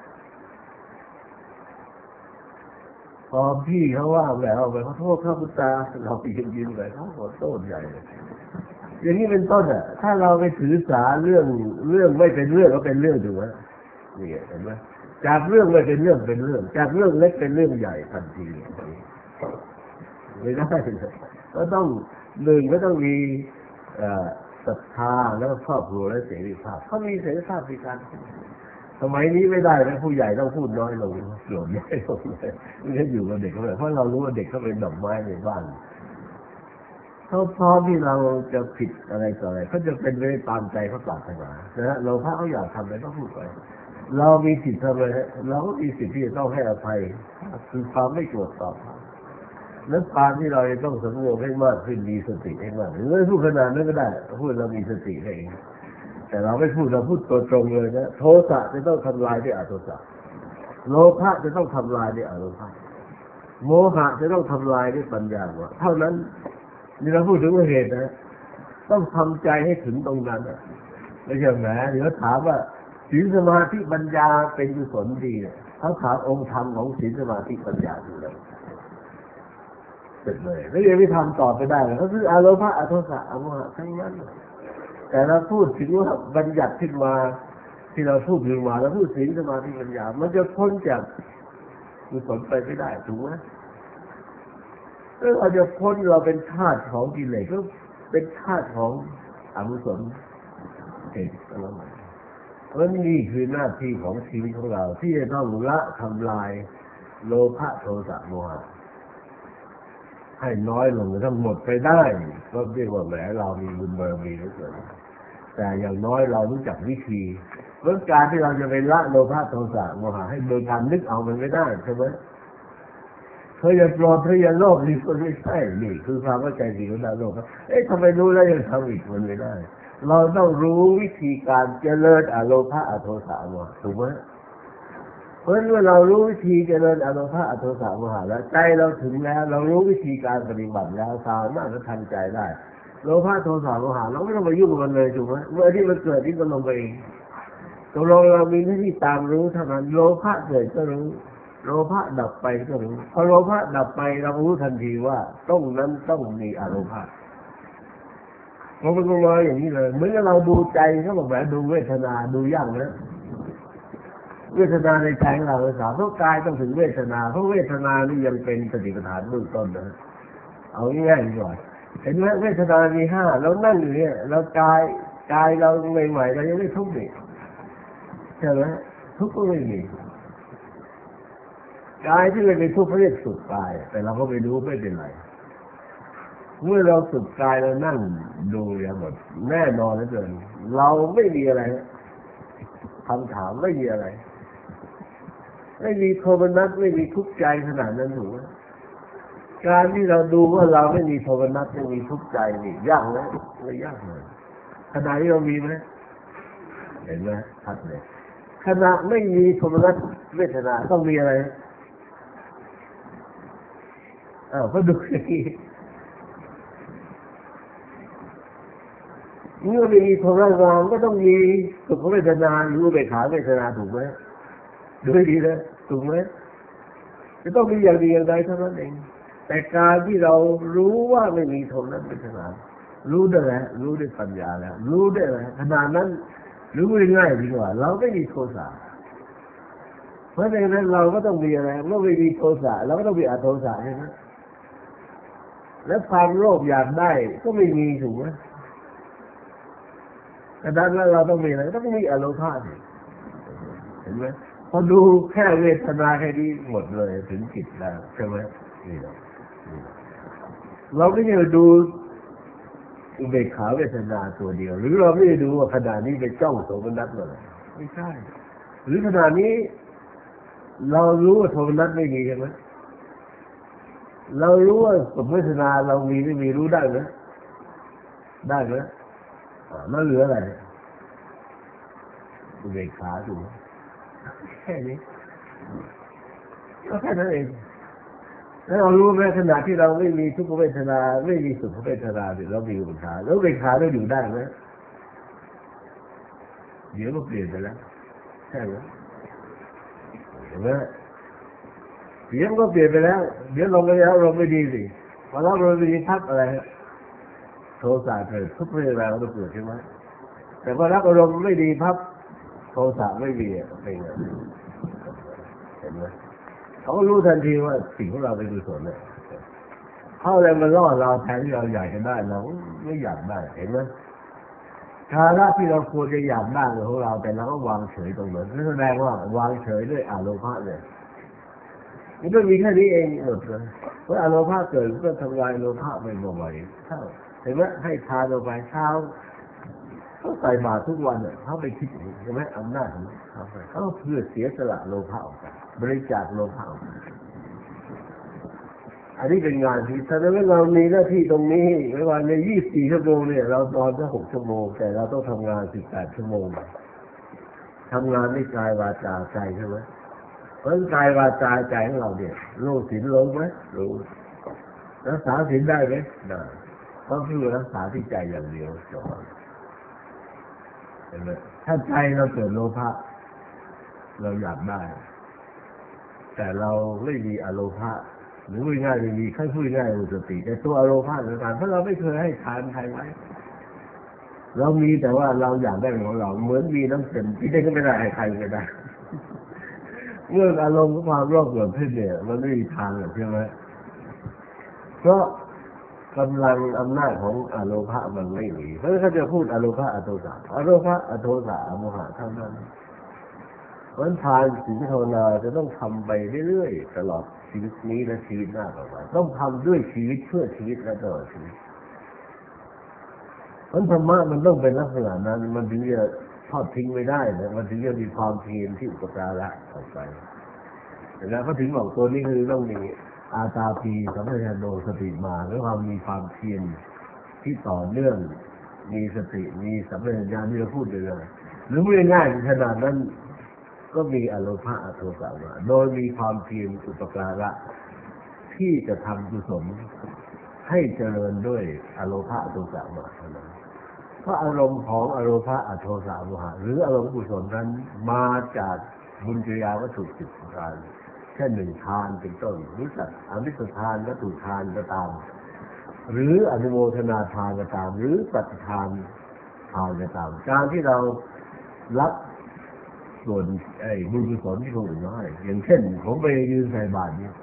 พอพี่เขาว่าแล้วไปขอโทษข้าพุทธาเราไปยืนไปเขาขอโทษใหญ่อย่างนี้เป็นต้นถ้าเราไปถือสาเรื่องไม่เป็นเรื่องก็เป็นเรื่องถูกไหมนี่เห็นไหมจากเรื่องไม่เป็นเรื่องเป็นเรื่องจากเรื่องเล็กเป็นเรื่องใหญ่ทันทีไม่ได้ก็ต้องหนึ่งก็ต้องมีศรัทธาแล้วก็ครอบครัวและเสรีภาพเขามีเสรีภาพในการสมัยนี้ไม่ได้นะผู้ใหญ่ต้องพูดน้อยลงโกรธน้อยลงเลยไม่ได้อยู่กับเด็กเขาเลยเพราะเรารู้ว่าเด็กเขาเป็นดอกไม้ในบ้านเขาพร้อมที่เราจะผิดอะไรต่ออะไรเขาจะเป็นไปตามใจเขาปรารถนานะเราถ้าเขาอยากทำอะไรก็พูดไปเรามีสิทธิ์ทำอะไรเราก็มีสิทธิ์ที่จะต้องให้อภัยคือความไม่โกรธตอบแล้วการที่เราจะต้องสำรวมให้มากขึ้นมีสติให้มากหรือไม่พูดขนาดนั้นก็ได้พูดเรามีสติให้เองแต่เราไม่พูดเราพูดตัวตรงเลยนะโทสะจะต้องทำลายด้วยอโทสะโลภะจะต้องทำลายด้วยอโลภะโมหะจะต้องทำลายด้วยปัญญาเท่านั้นนี่เราพูดถึงเหตุนะต้องทำใจให้ถึงตรงนั้นไม่ใช่แหมเดี๋ยวถามว่าศีลสมาธิปัญญาเป็นกุศลดีเขาถามองค์ธรรมของศีลสมาธิปัญญาคืออะไรเสร็จเลยแล้วยังไม่ทำต่อไปได้เลยก็คืออโลภะอโทสะอโมหะทั้งนั้นแต่เราพูดถึงว่าบัญญัติขึ้นมาที่เราพูดถึงมาแล้วพูดศีลสมาธิปัญญามันจะพ้นจากกุศลไปไม่ได้ถูกไหมถ้าเราจะพ้นเราเป็นธาตุของกิเลสก็เป็นธาตุของอกุศลเหตุอะไรเพราะนี่คือหน้าที่ของชีวิตของเราที่จะต้องละทำลายโลภะโทสะโมหะให้น้อยลงทั้งหมดไปได้ก็เรียกว่าแหมเรามีบุญบารมีเหลือเกินแต่อย่างน้อยเรารู้จักวิธีเรื่องการที่เราจะไปละโลภะโทสะโมหะให้โดยการนึกเอามันไม่ได้ใช่ไหมเธออย่าโกรธเธออย่าโลภนี่คนไม่ใช่นี่คือความเข้าใจผิดของเราโลภทำไมรู้แล้วยังทำอีกคนไม่ได้เราต้องรู้วิธีการเจริญอโลภะอโทสะโมหะถูกไหมเพราะเมื่อเรารู้วิธีเจริญอโลภะอโทสะโมหะแล้วใจเราถึงแล้วเรารู้วิธีการปฏิบัติแล้วสามารถจะทันใจได้โลภะโทสะโมหะเราไม่ต้องไปยุ่งกับมันเลยถูกไหมเมื่อที่มันเกิดที่มันลงไปเองตกลงเรามีหน้าที่ตามรู้เท่านั้นโลภะเกิดก็รู้โลภะดับไปก็รู้พอโลภะดับไปเรารู้ทันทีว่าต้องนั้นต้องมีอโลภะมันเป็นมาอย่างนี้เลยเหมือนกับเราดูใจเขาบอกแบบดูเวทนาดูยากนะเวทนาในใจของเราภาษาเพราะกายต้องถึงเวทนาเพราะเวทนานี่ยังเป็นสติปัฏฐานเบื้องต้นนะเอาง่ายๆก่อนเห็นไหมเวทนามีห้าเรานั่งอยู่เนี่ยเรากายเราใหม่ๆเรายังไม่ทุกข์นี่ใช่ไหมทุกข์ก็ไม่มีกายที่เราเป็นทุกข์เรียกสุขกายแต่เราก็ไม่รู้ไม่เป็นไรเมื่อเราสุขกายเรานั่งดูอย่างหมดแน่นอนเหลือเกินเราไม่มีอะไรคำถามไม่มีอะไรไม่มีโทมนัสไม่มีทุกข์ใจขนาดนั้นถูกไหมการที่เราดูว่าเราไม่มีโทมนัสไม่มีทุกข์ใจนี่ยากไหมไม่ยากเลยขณะที่เรามีไหมเห็นไหมชัดเลยขณะไม่มีโทมนัสเวทนาต้องมีอะไรก็ดูอย่างนี้เมื่อไม่มีโทมนัสก็ต้องมีสุขเวทนาหรืออุเบกขาเวทนาถูกไหมดูให้ดีนะถูกไหมจะต้องมีอย่างดีอย่างใดเท่านั้นเองแต่การที่เรารู้ว่าไม่มีโทมนัสเวทนารู้ได้แล้วรู้ด้วยปัญญาแล้วรู้ได้แล้วขนาดนั้นรู้ง่ายๆดีกว่าเราไม่มีโทสะเพราะฉะนั้นเราก็ต้องมีอะไรเมื่อไม่มีโทสะเราก็ต้องมีอโทสะใช่ไหมแล้วความโลภอยากได้ก็ไม่มีถูกไหมขนาดนั้นเราต้องมีอะไรต้องมีอโลภะเห็นไหมพอดูแค่เวทนาแค่นี้หมดเลยถึงจิตแล้วใช่ไหมนี่เราไม่ได้ดูอุเบกขาเวทนาตัวเดียวหรือเราไม่ได้ดูว่าขณะนี้ไปจ้องโสมนัสเลยไม่ใช่หรือขณะนี้เรารู้ว่าโทมนัสไม่มีใช่ไหมเรารู้ว่าสุขเวทนาเรามีไม่มีรู้ได้ไหมได้ไหมแล้วเหลืออะไรอุเบกขาถูกไหมแค่นี้ก็แค่นั้นเองแล้วเรารู้ไหมขณะที่เราไม่มีทุกขเวทนาไม่มีสุขเวทนาเรามีอุเบกขาแล้วอุเบกขาเราอยู่ได้ไหมเดี๋ยวก็เปลี่ยนไปแล้วใช่ไหมเห็นไหมเดี๋ยวก็เปลี่ยนไปแล้วเดี๋ยวลงไปแล้วลงไม่ดีสิพอเราลงไม่ดีทับอะไรโทสะเกิดทุกเวลาเราเกิดใช่ไหมแต่พอรับอารมณ์ไม่ดีพับโทสะไม่มีเป็นไงเห็นไหมเขารู้ทันทีว่าสิ่งของเราเป็นกุศลเนี่ยเข้าอะไรมันล่อเราแทนที่เราอยากจะได้เราไม่อยากได้เห็นไหมภาระที่เราควรจะอยากได้ของเราแต่เราก็วางเฉยตรงนั้นนั่นแสดงว่าวางเฉยด้วยอโลภะเนี่ยมันก็มีแค่นี้เองหมดเลยเมื่ออโลภะเกิดก็ทำลายอโลภะไปบ่อยๆเห็นไหมให้ทานลงไปเช้าเขาใส่บาตรทุกวันเขาไปคิดใช่ไหมอำนาจของเขาเพื่อเสียสละโลภะออกไปบริจาคโลภะออกไปอันนี้เป็นงานที่ถ้าเรามีหน้าที่ตรงนี้ไม่ว่าใน24 ชั่วโมงเนี่ยเรานอนแค่6 ชั่วโมงแต่เราต้องทำงาน18 ชั่วโมงทำงานด้วยกายวาจาใจใช่ไหมเพราะกายวาจาใจของเราเนี่ยรู้ศีลลงไหมรู้รักษาศีลได้ไหมได้ต้องเพื่อรักษาที่ใจอย่างเดียวจบเห็นไหมถ้าใจเราเกิดโลภะเราอยากได้แต่เราไม่มีอโลภะหรือง่ายๆไม่มีขั้นพูดง่ายอุสติแต่ตัวอโลภะเหมือนกันเพราะเราไม่เคยให้ทานใครไว้เรามีแต่ว่าเราอยากได้ของเราเหมือนมีน้ำเค็มที่ได้ก็ไม่ได้ให้ใครก็ได้เมื่ออารมณ์ความโลภเกิดขึ้นเนี่ยมันไม่มีทางใช่ไหมเพราะกำลังอำนาจของอโลภะมันไม่มีเพราะเขาจะพูดอโลภะอโทสะอโลภะอโทสะอโมหะเท่านั้นวันทานศีลภาวนาจะต้องทำไปเรื่อยๆตลอดชีวิตนี้และชีวิตหน้าต่อไปต้องทำด้วยชีวิตเพื่อชีวิตและตลอดชีวิตวันธรรมะมันต้องเป็นลักษณะนั้นมันถึงจะทอดทิ้งไม่ได้นะมันถึงจะมีความเพียรที่อุปการะต่อไปแล้วเขาถึงบอกตัวนี้คือต้องมีอาตาปีสัมปชัญโนสติมาด้วยความมีความเพียรที่ต่อเนื่องมีสติมีสัมปชัญญะที่เราพูดเลยหรือไม่ง่ายขนาดนั้นก็มีอโลภะอโทสะมาโดยมีความเพียรอุปการะที่จะทำกุศลให้เจริญด้วยอโลภะอโทสะมาเท่านั้นเพราะอารมณ์ของอโลภะอโทสะโมหะหรืออารมณ์กุศลนั้นมาจากบุญกิริยาวัตถุ10 ประการแค่1 ทานเป็นต้นหรือจากอมิสทานวัตถุทานก็ตามหรืออนุโมทนาทานก็ตามหรือปฏิทานทานก็ตามการที่เรารับส่วนบุญกุศลที่คนอื่นให้อย่างเช่นผมไปยืนใส่บาตรนี่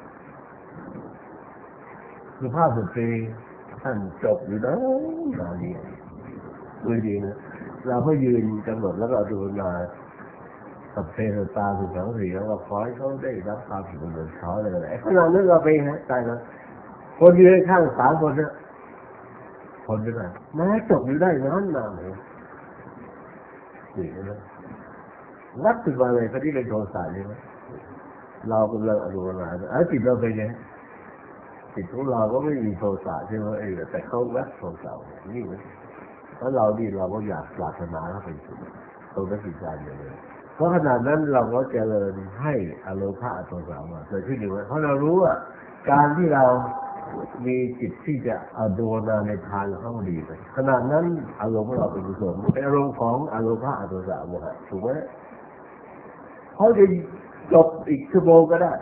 สุภาพสตรีท่านจบอยู่นะนาดีด้วยดีนะเราก็ยืนกำหนดแล้วก็ดูนาสัพเพตาสุขังสีแล้วก็ขอให้เขาได้รับความสุขเหมือนเขาอะไรขนาดนั้นเราไปฮะตายแล้วคนยืนข้าง3 คนเนี่ยคนไปไหนแม้จบอยู่ได้นานเลยนี่นะรักถึงอะไรพอที่เป็นโทสะนี่ไหมเรากำลังอนุโมทนาจิตเราเป็นไงจิตของเราก็ไม่มีโทสะใช่ไหมแต่เขาแวบโทสะนี่นะแล้วเราดีเราก็อยากปรารถนาเข้าไปสู่ตรงนั้นคือการอย่างนี้เพราะขนาดนั้นเราก็เจริญให้อโลภะโทสะมาเกิดขึ้นอยู่เพราะเรารู้ว่าการที่เรามีจิตที่จะเอาดูนาในทางเข้าดีไปขนาดนั้นอารมณ์ของเราเป็นกุศลเป็นอารมณ์ของอโลภะโทสะโมหะถูกไหมเขาจะจบอีกชั่วโมงก็ได้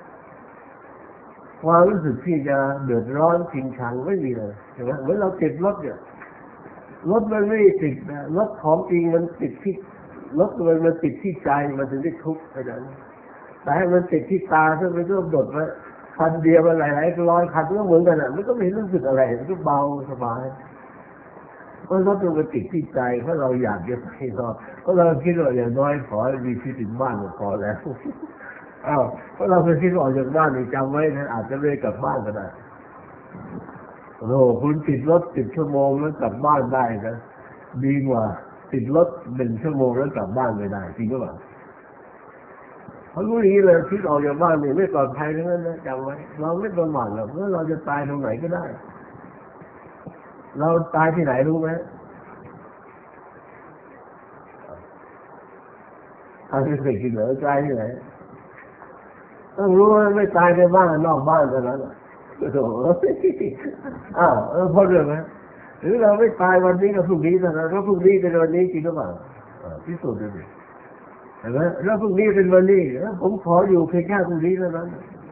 ความรู้สึกที่จะเดือดร้อนชิงชังไม่มีเลยใช่ไหมเหมือนเราติดรถเนี่ยรถมันไม่ติดนะรถของจริงมันติดที่รถมันติดที่ใจมันถึงได้ทุกข์ขนาดนั้นแต่ให้มันติดที่ตาซึ่งมันก็ดดไว้คันเดียวมันหลายร้อยคันก็เหมือนกันอ่ะมันก็ไม่รู้สึกอะไรมันก็เบาสบายเพราะรถมันติดที่ใจเพราะเราอยากจะไปรอเพราะเราคิดว่าอย่างน้อยขอมีชีวิตถึงบ้านก็พอแล้วอ้าวเพราะเราเคยคิดออกจากบ้านนี่จำไว้นะอาจจะไม่กลับบ้านก็ได้โอ้โหคุณติดรถ10 ชั่วโมงแล้วกลับบ้านได้นะดีกว่าติดรถ1 ชั่วโมงแล้วกลับบ้านไม่ได้จริงหรือเปล่าเขารู้อย่างนี้เลยคิดออกจากบ้านนี่ไม่ปลอดภัยทั้งนั้นนะจำไว้เราไม่ประมาทหรอกเพราะเราจะตายตรงไหนก็ได้เราตายที่ไหนรู้ไหมทางที่เคยคิดเหรอตายที่ไหนต้องรู้ว่าไม่ตายในบ้านนอกบ้านเท่านั้นโอ้โหพอเรื่องไหมหรือเราไม่ตายวันนี้กับพรุ่งนี้เท่านั้นเพราะพรุ่งนี้เป็นวันนี้จริงหรือเปล่าพิสูจน์ดูดิเห็นไหมแล้วพรุ่งนี้เป็นวันนี้แล้วผมขออยู่เพียงแค่พรุ่งนี้เท่านั้น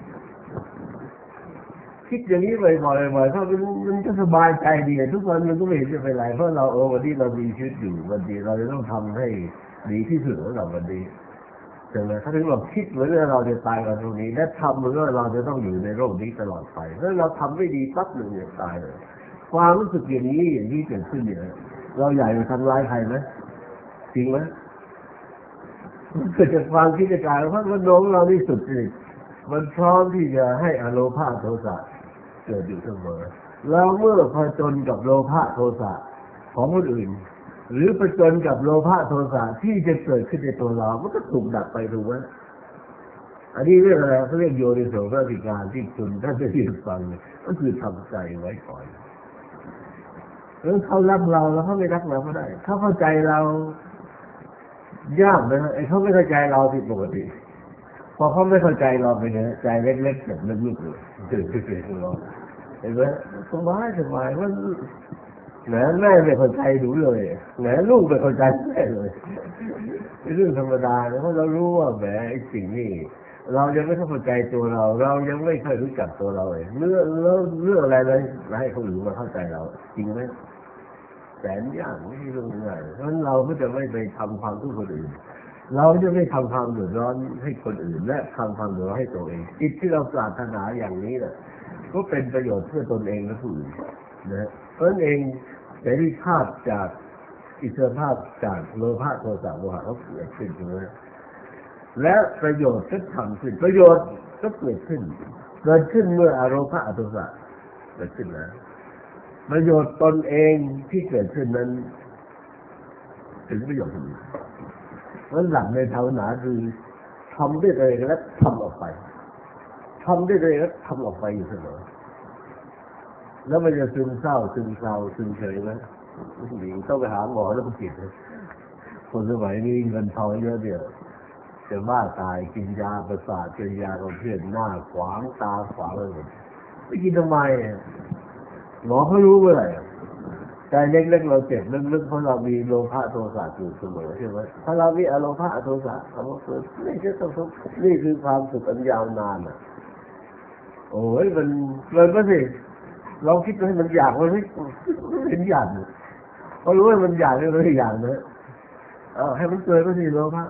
คิดอย่างนี้บ่อยๆเพราะมันจะสบายใจดีทุกวันมันก็ไม่เห็นจะเป็นไรเพราะเราวันนี้เรามีชีวิตอยู่วันนี้เราจะต้องทำให้ดีที่สุดของเราวันนี้ใช่ไหมถ้าถึงเราคิดเหมือนว่าเราจะตายวันพรุ่งนี้และทำเหมือนว่าเราจะต้องอยู่ในโลกนี้ตลอดไปถ้าเราทำไม่ดีปั๊บหนึ่งเนี่ยตายเลยความรู้สึกอย่างนี้เกิดขึ้นเนี่ยเราอยากจะทำร้ายใครไหมจริงไหมมันเกิดจากความคิดจากการเพราะมันโน้มเราที่สุดเลยมันพร้อมที่จะให้อโลภะโทสะเกิดอยู่เสมอแล้วเมื่อผจญกับโลภะโทสะของคนอื่นหรือผจญกับโลภะโทสะที่จะเกิดขึ้นในตัวเรามันก็ถูกดับไปถูกไหมอันนี้เรื่องอะไรเขาเรียกโยนิโสมนสิการที่คุณท่านได้ยินฟังก็คือทำใจไว้ก่อนแล้วเขารักเราแล้วเขาไม่รักเราก็ได้เขาเข้าใจเรายากนะไอ้เขาไม่เข้าใจเราผิดปกติพอเขาไม่เข้าใจเราไปเนี่ยใจเล็กๆแบบลึกๆเลยตื่นเราเห็นไหมสบายว่าแหมแม่ไม่เข้าใจดูเลยแหมลูกไม่เข้าใจแม่เลยเป็นเรื่องธรรมดาเพราะเรารู้ว่าแหมไอ้สิ่งนี้เรายังไม่เข้าใจตัวเรายังไม่เคยรู้จักตัวเราเลยเรื่องอะไรเลยให้คนอื่นมาเข้าใจเราจริงไหมแสนยากไม่ใช่เรื่องง่ายเพราะฉะนั้นเราก็จะไม่ไปทำความทุกข์คนอื่นเราจะไม่ทำความเดือดร้อนให้คนอื่นและทำความเดือดร้อนให้ตัวเองจิตที่เราปรารถนาอย่างนี้แหละก็เป็นประโยชน์เพื่อตนเองและผู้อื่นนะเพราะฉะนั้นเองเสรีภาพจากอิสรภาพจากโลภะโทสะโมหะก็เกิดขึ้นนะและประโยชน์ก็ทำขึ้นประโยชน์ก็เกิดขึ้นเมื่ออโลภะโทสะเกิดขึ้นนะประโยชน์ตนเองที่เกิดขึ้นนั้นถึงประโยชน์อื่นแล้วหลักในศาสนาคือทำด้วยตัวเองและทำออกไปทำด้วยตัวเองและทำออกไปอยู่เสมอแล้วมันจะซึมเศร้าซึมเฉยไหมต้องไปหาหมอแล้วก็จิตคนสมัยนี้เงินทองเยอะเดียวจะบ้าตายกินยาประสาทกินยาของเพื่อนหน้าขวางตาขวางเลยไม่กินทำไมหมอเขารู้เมื่อไหร่ใจเล็กๆเราเจ็บลึกๆเพราะเรามีโลภะโทสะอยู่เสมอใช่ไหมถ้าเรามีอโลภะโทสะเขาบอกนี่จะต้องทุกข์นี่คือความสุขอันยาวนานอ่ะโอ้ยมันก็สิเราคิดให้มันอยากมันไม่เป็นอยากพอรู้ว่ามันอยากก็เลยอยากนะให้มันเกิดก็สิโลภะ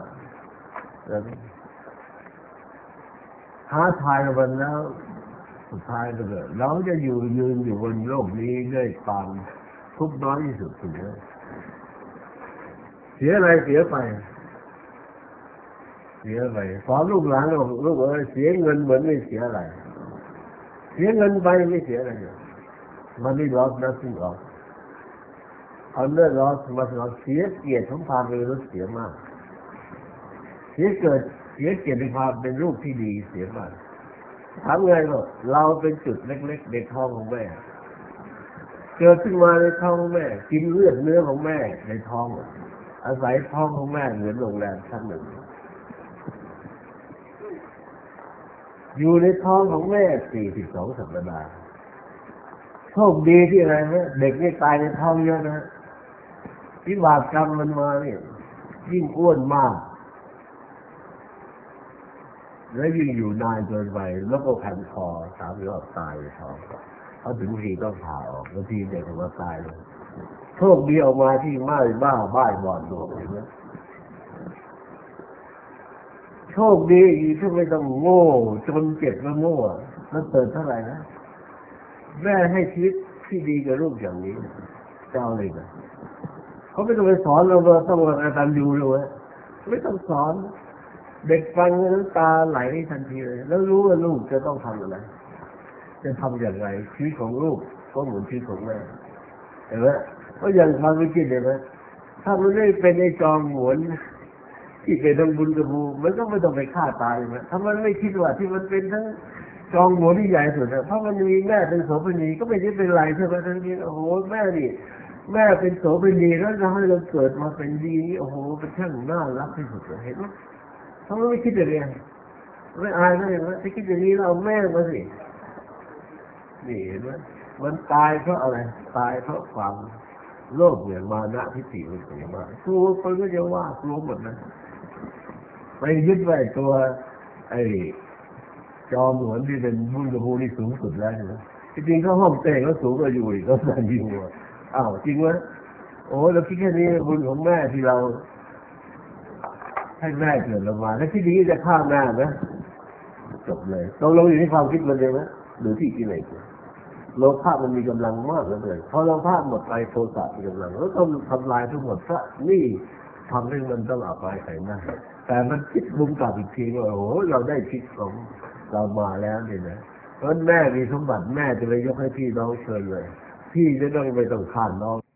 ท้าทายมันแล้วสุดท้ายก็เลยเราจะยืนอยู่บนโลกนี้ด้วยความทุกข์น้อยที่สุดถึงเสียอะไรเสียไปขอลูกหลานลูกเสียเงินเหมือนไม่เสียอะไรเสียเงินไปไม่เสียอะไรมันไม่ลอสนะสิ่งออกเอาเลือดลอสมาเสียเกียรติของความเป็นมนุษย์เสียมากเสียเกียรติในความเป็นลูกที่ดีเสียมากถามไงบอกเราเป็นจุดเล็กๆในท้องของแม่เกิดขึ้นมาในท้องของแม่กินเลือดเนื้อของแม่ในท้องอาศัยท้องของแม่เหมือนโรงแรมชั้นหนึ่งอยู่ในท้องของแม่42 สัปดาห์โชคดีที่อะไรนะเด็กนี่ตายในท้องเยอะนะวิบากกรรมมันมาเนี่ยยิ่งอ้วนมากแล้วยิ่งอยู่นานเกินไปแล้วก็แผ่นคอ3 รอบตายในท้องเขาถึงทีต้องผ่าออกบางทีเด็กออกมาตายเลยโชคดีออกมาที่ไม่บ้าบอดตัวเห็นไหมโชคดีอีกที่ไม่ต้องโง่จนเจ็บแล้วโง่แล้วเติมเท่าไหร่นะแม่ให้ชีวิตที่ดีกับลูกอย่างนี้เจ้าเลยนะเขาไม่ต้องไปสอนเราว่าต้องอาจารย์ดูเลยไม่ต้องสอนเด็กฟังน้ำตาไหลทันทีเลยแล้วรู้ว่าลูกจะต้องทำอะไรจะทำอย่างไรชีวิตของลูกก็เหมือนชีวิตของแม่เห็นไหมเพราะอย่างความคิดเห็นไหมถ้ามันไม่เป็นไอ้จอมหวนที่เป็นทั้งบุญกับบูมันก็ไม่ต้องไปฆ่าตายนะถ้ามันไม่คิดว่าที่มันเป็นทั้งจองหวนที่ใหญ่สุดนะเพราะมันมีแม่เป็นโสเภณีก็ไม่ได้เป็นไรใช่ไหมทั้งนี้โอ้โหแม่นี่แม่เป็นโสเภณีแล้วจะให้เราเกิดมาเป็นดีนี่โอ้โหเป็นช่างน่ารักที่สุดเลยเห็นไหมเขาไม่คิดอย่างนี้ไม่อายนะเห็นไหมถ้าคิดอย่างนี้เราเอาแม่มาสินี่เห็นไหมมันตายเพราะอะไรตายเพราะความโลภเนี่ยมานะทิฏฐิมันเสียมากครูคนก็จะว่ากลัวหมดนะไปยึดไว้ตัวไอ้จอมหวนที่เป็นบุญกับภูนี่สูงสุดแล้วนะจริงๆเขาห้องเต้ก็สูงกว่าอยู่อีกก็สั่นอยู่อ้าวจริงไหมโอ้เราคิดแค่นี้บุญของแม่ที่เราให้แม่เกิดเรามาแล้วที่นี้จะฆ่าแม่ไหมจบเลยเราลงอยู่ที่ความคิดมันเองไหมหรือที่กิเลสโลภะมันมีกำลังมากเหลือเกินพอโลภะหมดไปโทสะมีกำลังแล้วต้องทำลายทั้งหมดซะนี่ทำให้มันต้องอับอายใส่หน้าแต่มันคิดมุมกลับอีกทีว่าโอ้โหเราได้คิดของเรามาแล้วนี่นะเพราะแม่มีสมบัติแม่จะไปยกให้พี่น้องเชิญเลยพี่จะต้องไปต้องฆ่าน้อง